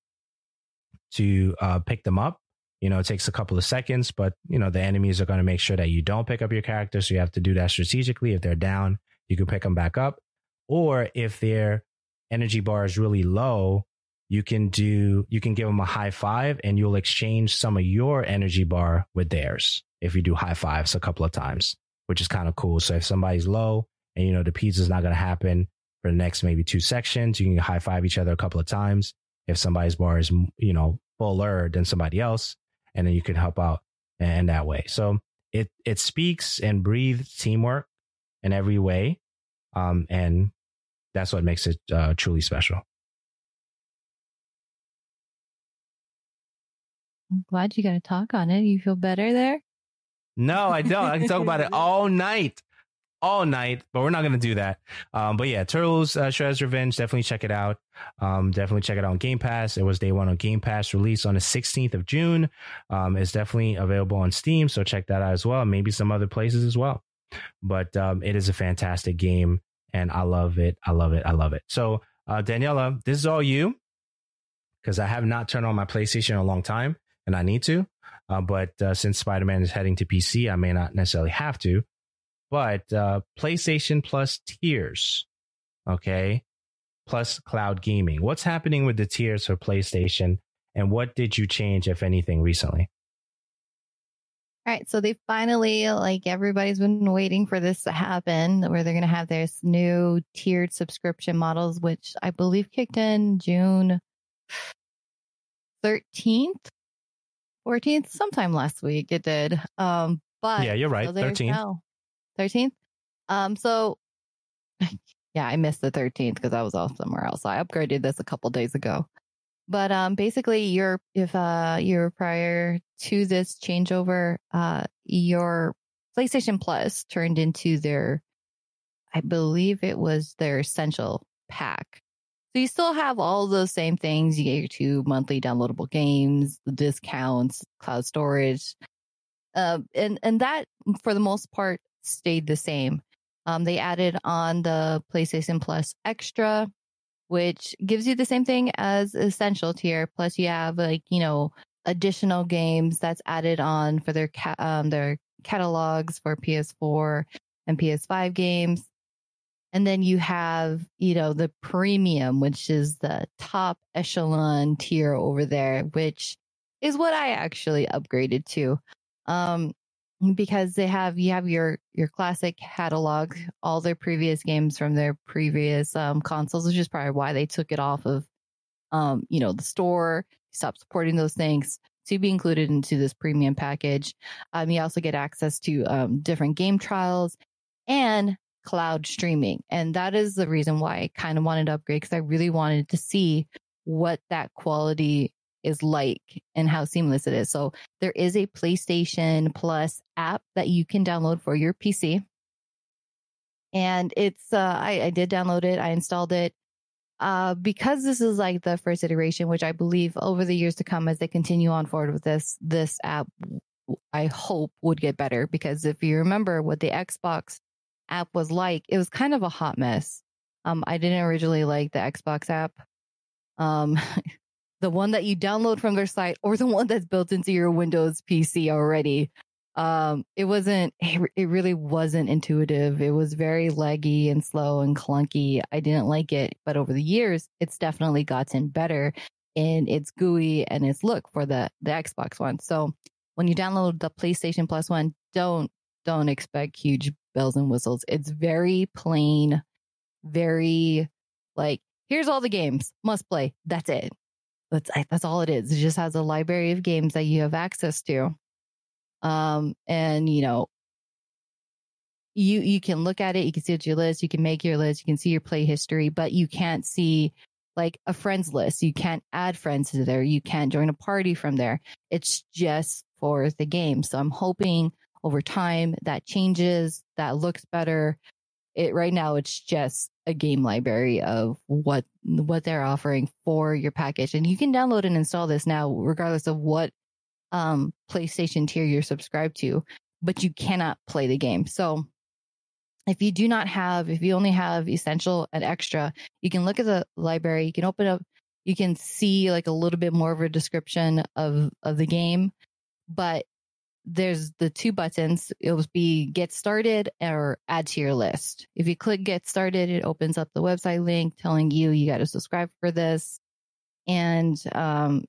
Speaker 2: to uh, pick them up. You know, it takes a couple of seconds, but, you know, the enemies are going to make sure that you don't pick up your character. So you have to do that strategically. If they're down, you can pick them back up. Or if their energy bar is really low, you can do, you can give them a high five and you'll exchange some of your energy bar with theirs. If you do high fives a couple of times, which is kind of cool. So if somebody's low and, you know, the pizza's not going to happen for the next maybe two sections, you can high five each other a couple of times. If somebody's bar is, you know, fuller than somebody else, and then you can help out in that way. So it, it speaks and breathes teamwork in every way. Um, and that's what makes it uh, truly special.
Speaker 3: I'm glad you got to talk on it. You feel better there?
Speaker 2: No, I don't. I can talk about it all night. all night, but we're not going to do that. Um, but yeah, Turtles uh, Shredder's Revenge, definitely check it out. Um, definitely check it out on Game Pass. It was day one on Game Pass, released on the sixteenth of June. Um, it's definitely available on Steam, so check that out as well. Maybe some other places as well. But um, it is a fantastic game, and I love it. I love it. I love it. So uh, Daniela, this is all you, because I have not turned on my PlayStation in a long time, and I need to. Uh, but uh, since Spider-Man is heading to P C, I may not necessarily have to. But uh, PlayStation Plus tiers, okay, plus cloud gaming. What's happening with the tiers for PlayStation, and what did you change, if anything, recently?
Speaker 3: All right, so they finally, like everybody's been waiting for this to happen, where they're going to have this new tiered subscription models, which I believe kicked in June thirteenth, fourteenth, sometime last week. It did. Um, but
Speaker 2: yeah, you're right,
Speaker 3: so
Speaker 2: thirteenth.
Speaker 3: thirteenth. Um, so yeah, I missed the thirteenth because I was off somewhere else. So I upgraded this a couple days ago. But um, basically, you're if uh you're prior to this changeover, uh, your PlayStation Plus turned into their, I believe it was their essential pack. So you still have all those same things. You get your two monthly downloadable games, the discounts, cloud storage, uh, and and that for the most part stayed the same. Um, they added on the PlayStation Plus Extra, which gives you the same thing as Essential tier. Plus, you have like you know additional games that's added on for their ca- um, their catalogs for P S four and P S five games. And then you have you know the Premium, which is the top echelon tier over there, which is what I actually upgraded to. Um, because they have you have your your classic catalog, all their previous games from their previous um, consoles, which is probably why they took it off of um, you know the store, stopped supporting those things to be included into this premium package. Um, you also get access to um, different game trials and cloud streaming, and that is the reason why I kind of wanted to upgrade, because I really wanted to see what that quality is like and how seamless it is. So there is a PlayStation Plus app that you can download for your P C. And it's, uh, I, I did download it. I installed it. Uh, because this is like the first iteration, which I believe over the years to come, as they continue on forward with this, this app, I hope would get better. Because if you remember what the Xbox app was like, it was kind of a hot mess. Um, I didn't originally like the Xbox app. Um, the one that you download from their site or the one that's built into your Windows P C already. Um, it wasn't, it really wasn't intuitive. It was very laggy and slow and clunky. I didn't like it, but over the years, it's definitely gotten better in its G U I and its look for the, the Xbox one. So when you download the PlayStation Plus one, don't, don't expect huge bells and whistles. It's very plain, very like, here's all the games, must play. That's it. That's that's all it is. It just has a library of games that you have access to. Um, and you know, you you can look at it, you can see what your list, you can make your list, you can see your play history, but you can't see like a friends list. You can't add friends to there. You can't join a party from there. It's just for the game. So I'm hoping over time that changes, that looks better. It right now it's just a game library of what what they're offering for your package, and you can download and install this now regardless of what um PlayStation tier you're subscribed to, but you cannot play the game. So if you do not have, if you only have Essential and Extra, you can look at the library, you can open up, you can see like a little bit more of a description of of the game, but there's the two buttons. It will be get started or add to your list. If you click get started, it opens up the website link telling you you got to subscribe for this. And um,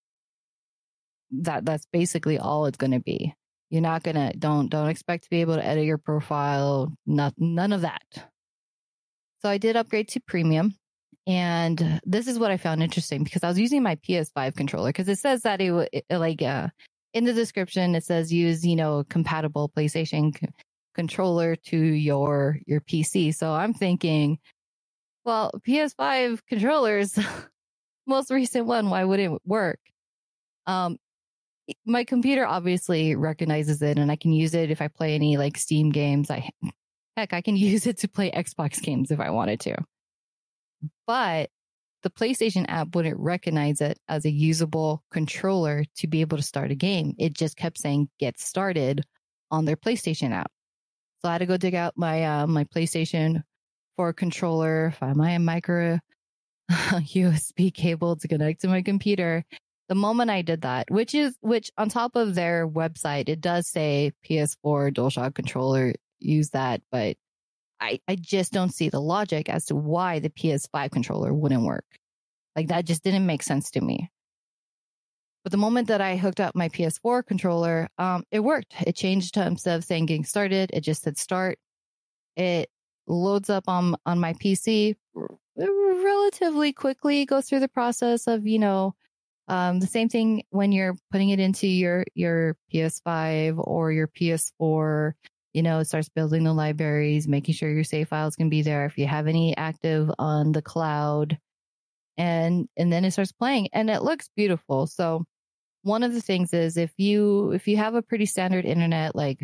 Speaker 3: that that's basically all it's going to be. You're not going to, don't, don't expect to be able to edit your profile. Not, none of that. So I did upgrade to premium. And this is what I found interesting, because I was using my P S five controller, because it says that it, it like, uh, in the description, it says use, you know, compatible PlayStation c- controller to your your P C. So I'm thinking, Well, P S five controllers, most recent one, why would it work? Um, my computer obviously recognizes it, and I can use it if I play any like Steam games. I heck, I can use it to play Xbox games if I wanted to. But the PlayStation app wouldn't recognize it as a usable controller to be able to start a game. It just kept saying "get started" on their PlayStation app. So I had to go dig out my uh, my PlayStation four controller, find my micro U S B cable to connect to my computer. The moment I did that, which is which on top of their website, it does say P S four DualShock controller, use that, but I, I just don't see the logic as to why the P S five controller wouldn't work. Like that just didn't make sense to me. But the moment that I hooked up my P S four controller, um, it worked. It changed to instead of saying getting started, it just said start. It loads up on on my P C relatively quickly, goes through the process of, you know, um, the same thing when you're putting it into your, your P S five or your P S four, you know, it starts building the libraries, making sure your save files can be there if you have any active on the cloud. And, and then it starts playing and it looks beautiful. So one of the things is if you, if you have a pretty standard internet, like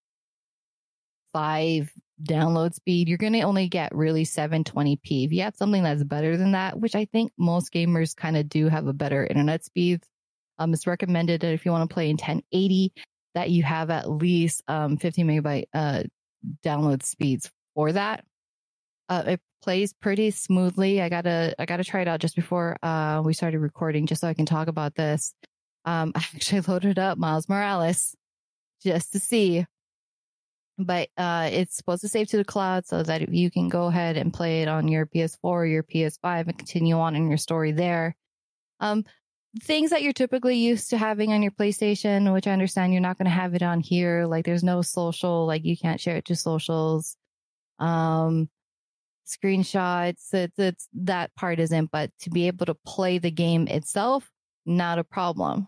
Speaker 3: five download speed, you're going to only get really seven twenty p. If you have something that's better than that, which I think most gamers kind of do have a better internet speed, um, it's recommended that if you want to play in ten eighty, that you have at least um, fifty megabyte uh, download speeds for that. Uh, it plays pretty smoothly. I gotta, I gotta try it out just before uh, we started recording, just so I can talk about this. Um, I actually loaded up Miles Morales just to see. But uh, it's supposed to save to the cloud so that you can go ahead and play it on your P S four or your P S five and continue on in your story there. Um, things that you're typically used to having on your PlayStation, which I understand you're not going to have it on here. Like there's no social, like you can't share it to socials. Um, screenshots, it's, it's that part isn't, but to be able to play the game itself, not a problem.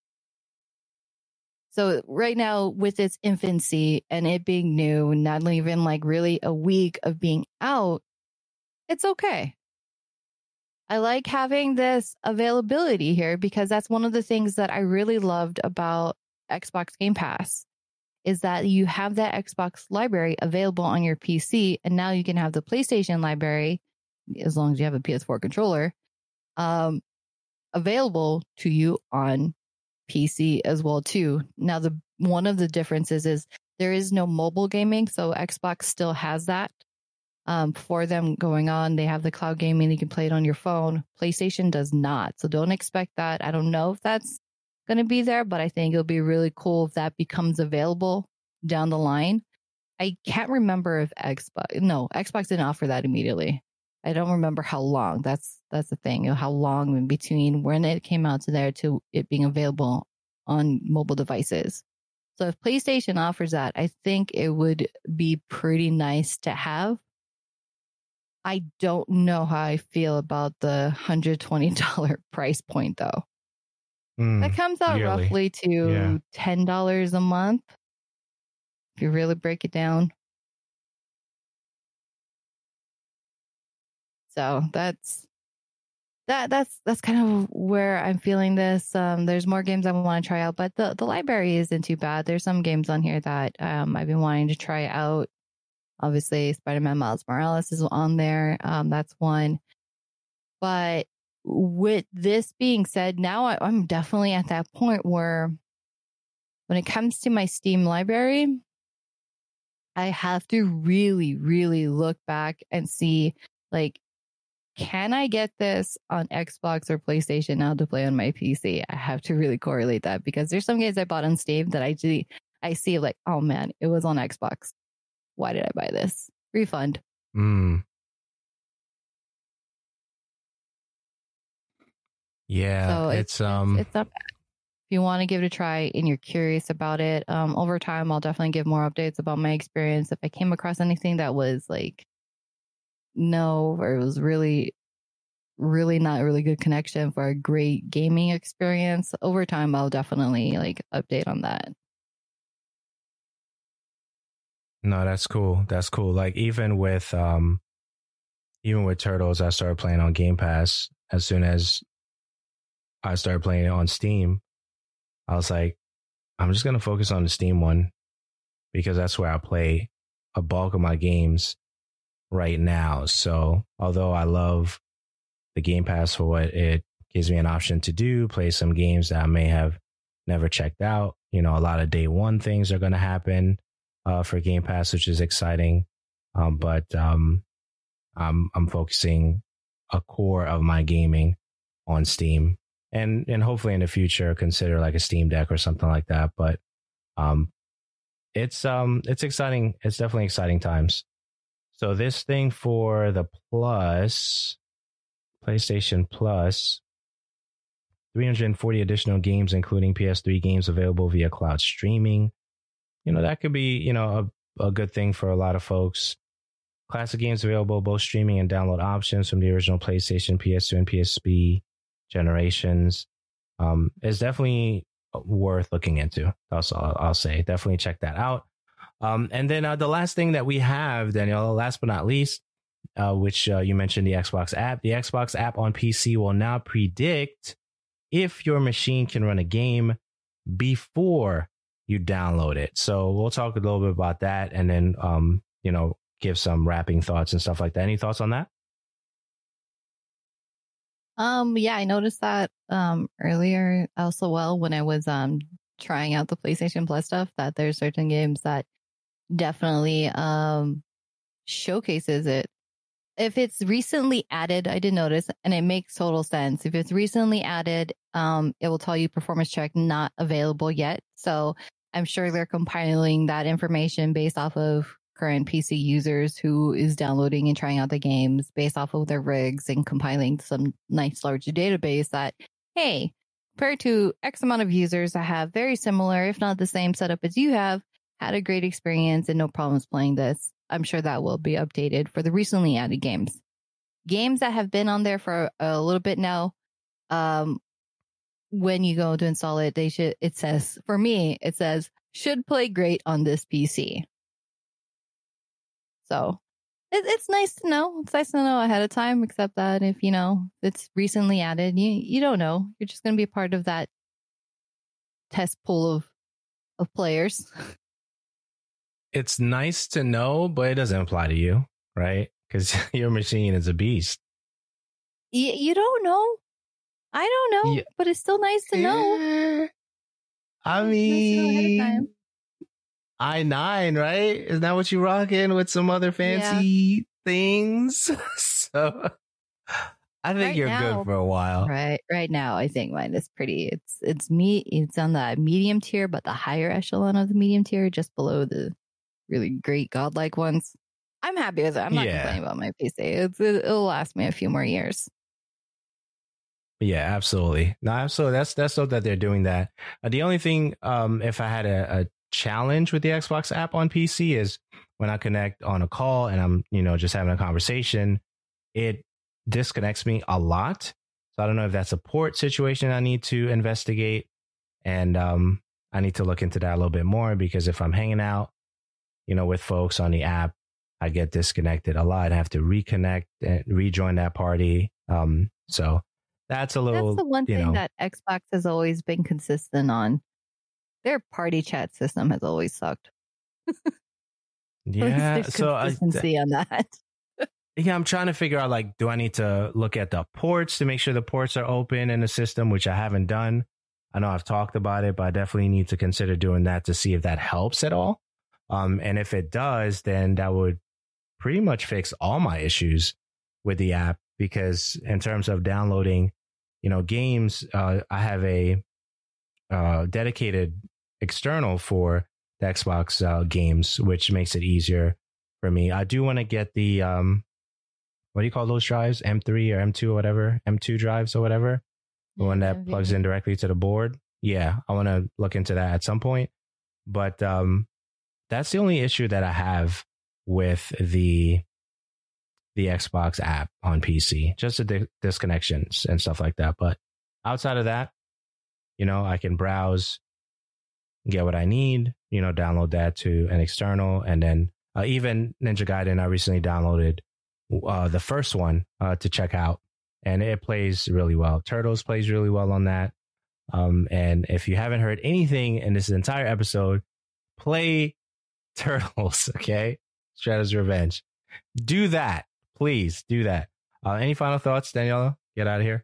Speaker 3: So right now with its infancy and it being new, not even like really a week of being out, it's okay. I like having this availability here because that's one of the things that I really loved about Xbox Game Pass is that you have that Xbox library available on your P C, and now you can have the PlayStation library, as long as you have a P S four controller, um, available to you on P C as well too. Now, the one of the differences is there is no mobile gaming, so Xbox still has that um, for them going on. They have the cloud gaming; you can play it on your phone. PlayStation does not, so don't expect that. I don't know if that's going to be there, but I think it'll be really cool if that becomes available down the line. I can't remember if Xbox, no, Xbox didn't offer that immediately. I don't remember how long. That's that's the thing. You know, how long in between when it came out to there to it being available on mobile devices. So if PlayStation offers that, I think it would be pretty nice to have. I don't know how I feel about the one hundred twenty dollars price point though. Mm, that comes out yearly. Roughly to yeah. ten dollars a month. If you really break it down. So that's that that's that's kind of where I'm feeling this. Um, there's more games I want to try out, but the, the library isn't too bad. There's some games on here that um, I've been wanting to try out. Obviously, Spider-Man Miles Morales is on there. Um, that's one. But with this being said, now I, I'm definitely at that point where when it comes to my Steam library, I have to really, really look back and see, like, can I get this on Xbox or PlayStation now to play on my P C? I have to really correlate that because there's some games I bought on Steam that I see, I see like, oh man, it was on Xbox. Why did I buy this? Refund.
Speaker 2: Mm. Yeah,
Speaker 3: so
Speaker 2: it's,
Speaker 3: it's
Speaker 2: um,
Speaker 3: it's, it's not bad. If you want to give it a try and you're curious about it, um, over time I'll definitely give more updates about my experience. If I came across anything that was like no, or it was really, really not a really good connection for a great gaming experience, over time I'll definitely like update on that.
Speaker 2: No, that's cool. That's cool. Like even with um even with Turtles, I started playing on Game Pass. As soon as I started playing it on Steam, I was like, I'm just going to focus on the Steam one because that's where I play a bulk of my games right now. So although I love the Game Pass for what it gives me an option to do, play some games that I may have never checked out, you know, a lot of day one things are going to happen uh, for Game Pass, which is exciting. Um, but um, I'm I'm focusing a core of my gaming on Steam, and and hopefully in the future consider like a Steam Deck or something like that. But um, it's um it's exciting. It's definitely exciting times. So this thing for the Plus, PlayStation Plus, three hundred forty additional games, including P S three games available via cloud streaming. You know, that could be, you know, a, a good thing for a lot of folks. Classic games available, both streaming and download options from the original PlayStation, P S two, and P S P generations. Um, it's definitely worth looking into. That's all I'll say. Definitely check that out. Um, and then uh, the last thing that we have, Danielle, last but not least, uh, which uh, you mentioned the Xbox app. The Xbox app on P C will now predict if your machine can run a game before you download it. So we'll talk a little bit about that, and then um, you know, give some wrapping thoughts and stuff like that. Any thoughts on that?
Speaker 3: Um, yeah, I noticed that um earlier also well when I was um trying out the PlayStation Plus stuff, that there's certain games that definitely um showcases it. If it's recently added, I did notice, and it makes total sense. If it's recently added, um, it will tell you performance check not available yet. So I'm sure they're compiling that information based off of current P C users who is downloading and trying out the games based off of their rigs, and compiling some nice large database that, hey, compared to X amount of users that have very similar, if not the same setup as you have, had a great experience and no problems playing this. I'm sure that will be updated for the recently added games. Games that have been on there for a little bit now, um, when you go to install it, they should, it says, for me, it says, should play great on this P C. So it, it's nice to know. It's nice to know ahead of time, except that if, you know, it's recently added, you, you don't know. You're just going to be a part of that test pool of, of players.
Speaker 2: It's nice to know, but it doesn't apply to you, right? Because your machine is a beast.
Speaker 3: You, you don't know. I don't know, yeah. But it's still nice to know.
Speaker 2: I mean, i nine, right? Isn't that what you rocking with some other fancy yeah. things? So I think right you're now, good for a while.
Speaker 3: Right, right now, I think mine is pretty. It's it's me. It's on the medium tier, but the higher echelon of the medium tier, just below the really great godlike ones. I'm happy with it. I'm not yeah. complaining about my P C. It's, it'll last me a few more years.
Speaker 2: Yeah, absolutely. No, absolutely. That's that's dope that they're doing that. Uh, the only thing, um, if I had a, a challenge with the Xbox app on P C, is when I connect on a call and I'm, you know, just having a conversation, it disconnects me a lot. So I don't know if that's a port situation I need to investigate, and um, I need to look into that a little bit more, because if I'm hanging out, you know, with folks on the app, I get disconnected a lot. I have to reconnect and rejoin that party. Um, so that's a little.
Speaker 3: That's the one thing
Speaker 2: know,
Speaker 3: that Xbox has always been consistent on. Their party chat system has always sucked.
Speaker 2: Yeah,
Speaker 3: there's
Speaker 2: so
Speaker 3: consistency
Speaker 2: I,
Speaker 3: on that.
Speaker 2: Yeah, I'm trying to figure out, like, do I need to look at the ports to make sure the ports are open in the system, which I haven't done. I know I've talked about it, but I definitely need to consider doing that to see if that helps at all. Um, and if it does, then that would pretty much fix all my issues with the app, because in terms of downloading, you know, games, uh, I have a uh, dedicated external for the Xbox uh, games, which makes it easier for me. I do want to get the, um, what do you call those drives? M three or M two or whatever, M two drives or whatever, the one that plugs in directly to the board. Yeah, I want to look into that at some point. But um, that's the only issue that I have with the the Xbox app on P C, just the di- disconnections and stuff like that. But outside of that, you know, I can browse, get what I need, you know, download that to an external. And then uh, even Ninja Gaiden, I recently downloaded uh, the first one uh, to check out, and it plays really well. Turtles plays really well on that. Um, and if you haven't heard anything in this entire episode, play Turtles, okay? Shredder's Revenge. Do that. Please do that. Uh, any final thoughts, Daniela? Get out of here.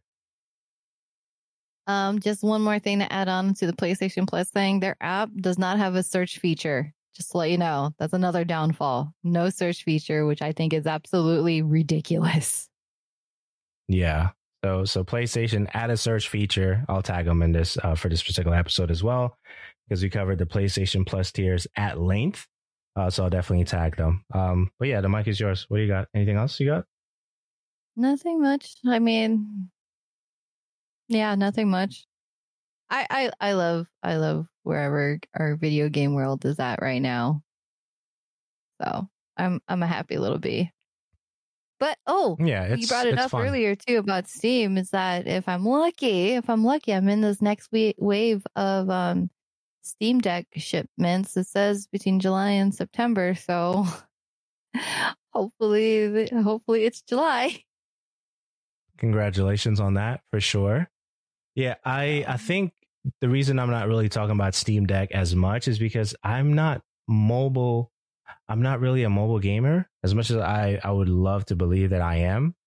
Speaker 3: Um, just one more thing to add on to the PlayStation Plus thing. Their app does not have a search feature. Just to let you know, that's another downfall. No search feature, which I think is absolutely ridiculous.
Speaker 2: Yeah. So, so PlayStation add a search feature. I'll tag them in this uh, for this particular episode as well, because we covered the PlayStation Plus tiers at length. Uh, so I'll definitely tag them. Um, but yeah, the mic is yours. What do you got? Anything else you got?
Speaker 3: Nothing much. I mean, yeah, nothing much. I, I, I love, I love wherever our video game world is at right now. So I'm, I'm a happy little bee. But, oh,
Speaker 2: yeah, it's,
Speaker 3: you brought it up
Speaker 2: fun.
Speaker 3: earlier too about Steam, is that if I'm lucky, if I'm lucky, I'm in this next we- wave of um, Steam Deck shipments. It says between July and September. So hopefully, hopefully it's July.
Speaker 2: Congratulations on that for sure. Yeah, I, I think the reason I'm not really talking about Steam Deck as much is because I'm not mobile. I'm not really a mobile gamer as much as I, I would love to believe that I am.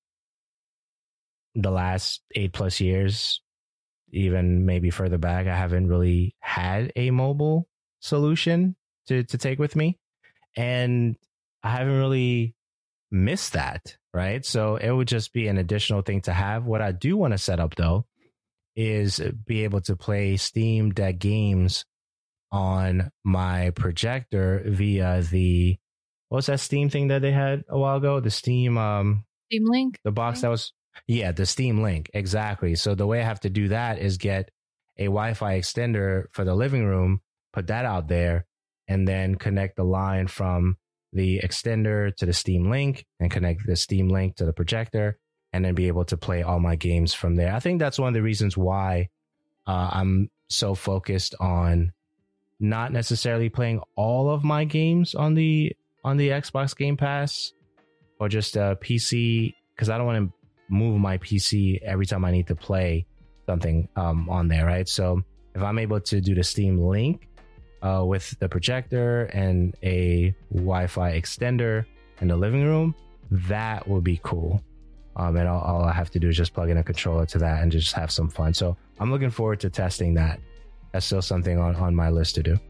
Speaker 2: The last eight plus years, even maybe further back, I haven't really had a mobile solution to, to take with me. And I haven't really missed that, right? So it would just be an additional thing to have. What I do want to set up, though, is be able to play Steam Deck games on my projector via the, what was that Steam thing that they had a while ago? The Steam, um,
Speaker 3: Steam Link?
Speaker 2: the box that was, yeah, the Steam Link. Exactly. So the way I have to do that is get a Wi-Fi extender for the living room, put that out there, and then connect the line from the extender to the Steam Link and connect the Steam Link to the projector, and then be able to play all my games from there. I think that's one of the reasons why uh, I'm so focused on not necessarily playing all of my games on the on the Xbox Game Pass or just a P C, because I don't want to move my P C every time I need to play something um, on there, right? So if I'm able to do the Steam Link uh, with the projector and a Wi-Fi extender in the living room, that would be cool. Um, and all, all I have to do is just plug in a controller to that and just have some fun. So I'm looking forward to testing that. That's still something on, on my list to do.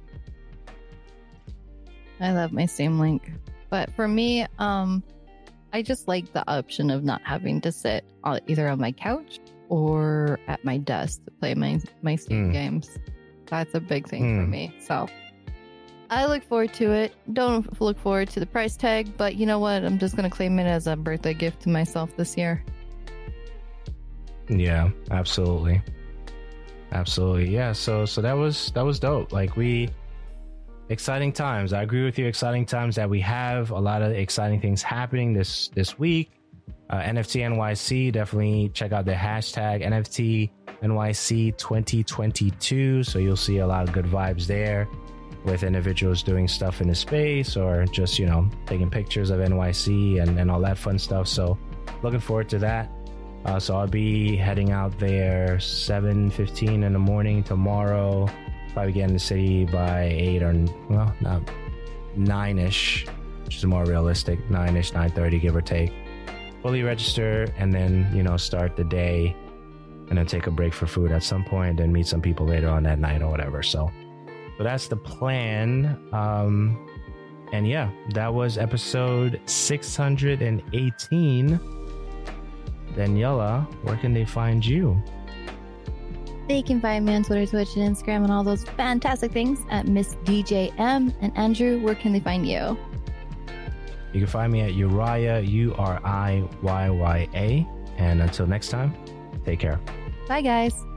Speaker 3: I love my Steam Link. But for me, um, I just like the option of not having to sit on, either on my couch or at my desk to play my, my Steam mm. games. That's a big thing mm. for me. So I look forward to it. Don't look forward to the price tag, but you know what? I'm just going to claim it as a birthday gift to myself this year.
Speaker 2: Yeah, absolutely. Absolutely. Yeah. So, so that was, that was dope. Like we, exciting times. I agree with you. Exciting times that we have a lot of exciting things happening this, this week. Uh, N F T N Y C, definitely check out the hashtag N F T N Y C twenty twenty-two. So you'll see a lot of good vibes there with individuals doing stuff in the space or just, you know, taking pictures of N Y C and, and all that fun stuff. So looking forward to that. Uh, so I'll be heading out there seven fifteen in the morning tomorrow. Probably get in the city by eight or, well, not nine-ish, which is more realistic, nine-ish, nine thirty, give or take. Fully register and then, you know, start the day and then take a break for food at some point and meet some people later on that night or whatever. So, so that's the plan. Um, and yeah, that was episode six hundred eighteen. Daniela, where can they find you?
Speaker 3: They can find me on Twitter, Twitch, and Instagram and all those fantastic things at Miss D J M. And Andrew, where can they find you?
Speaker 2: You can find me at Uriah, U R I Y Y A. And until next time, take care.
Speaker 3: Bye, guys.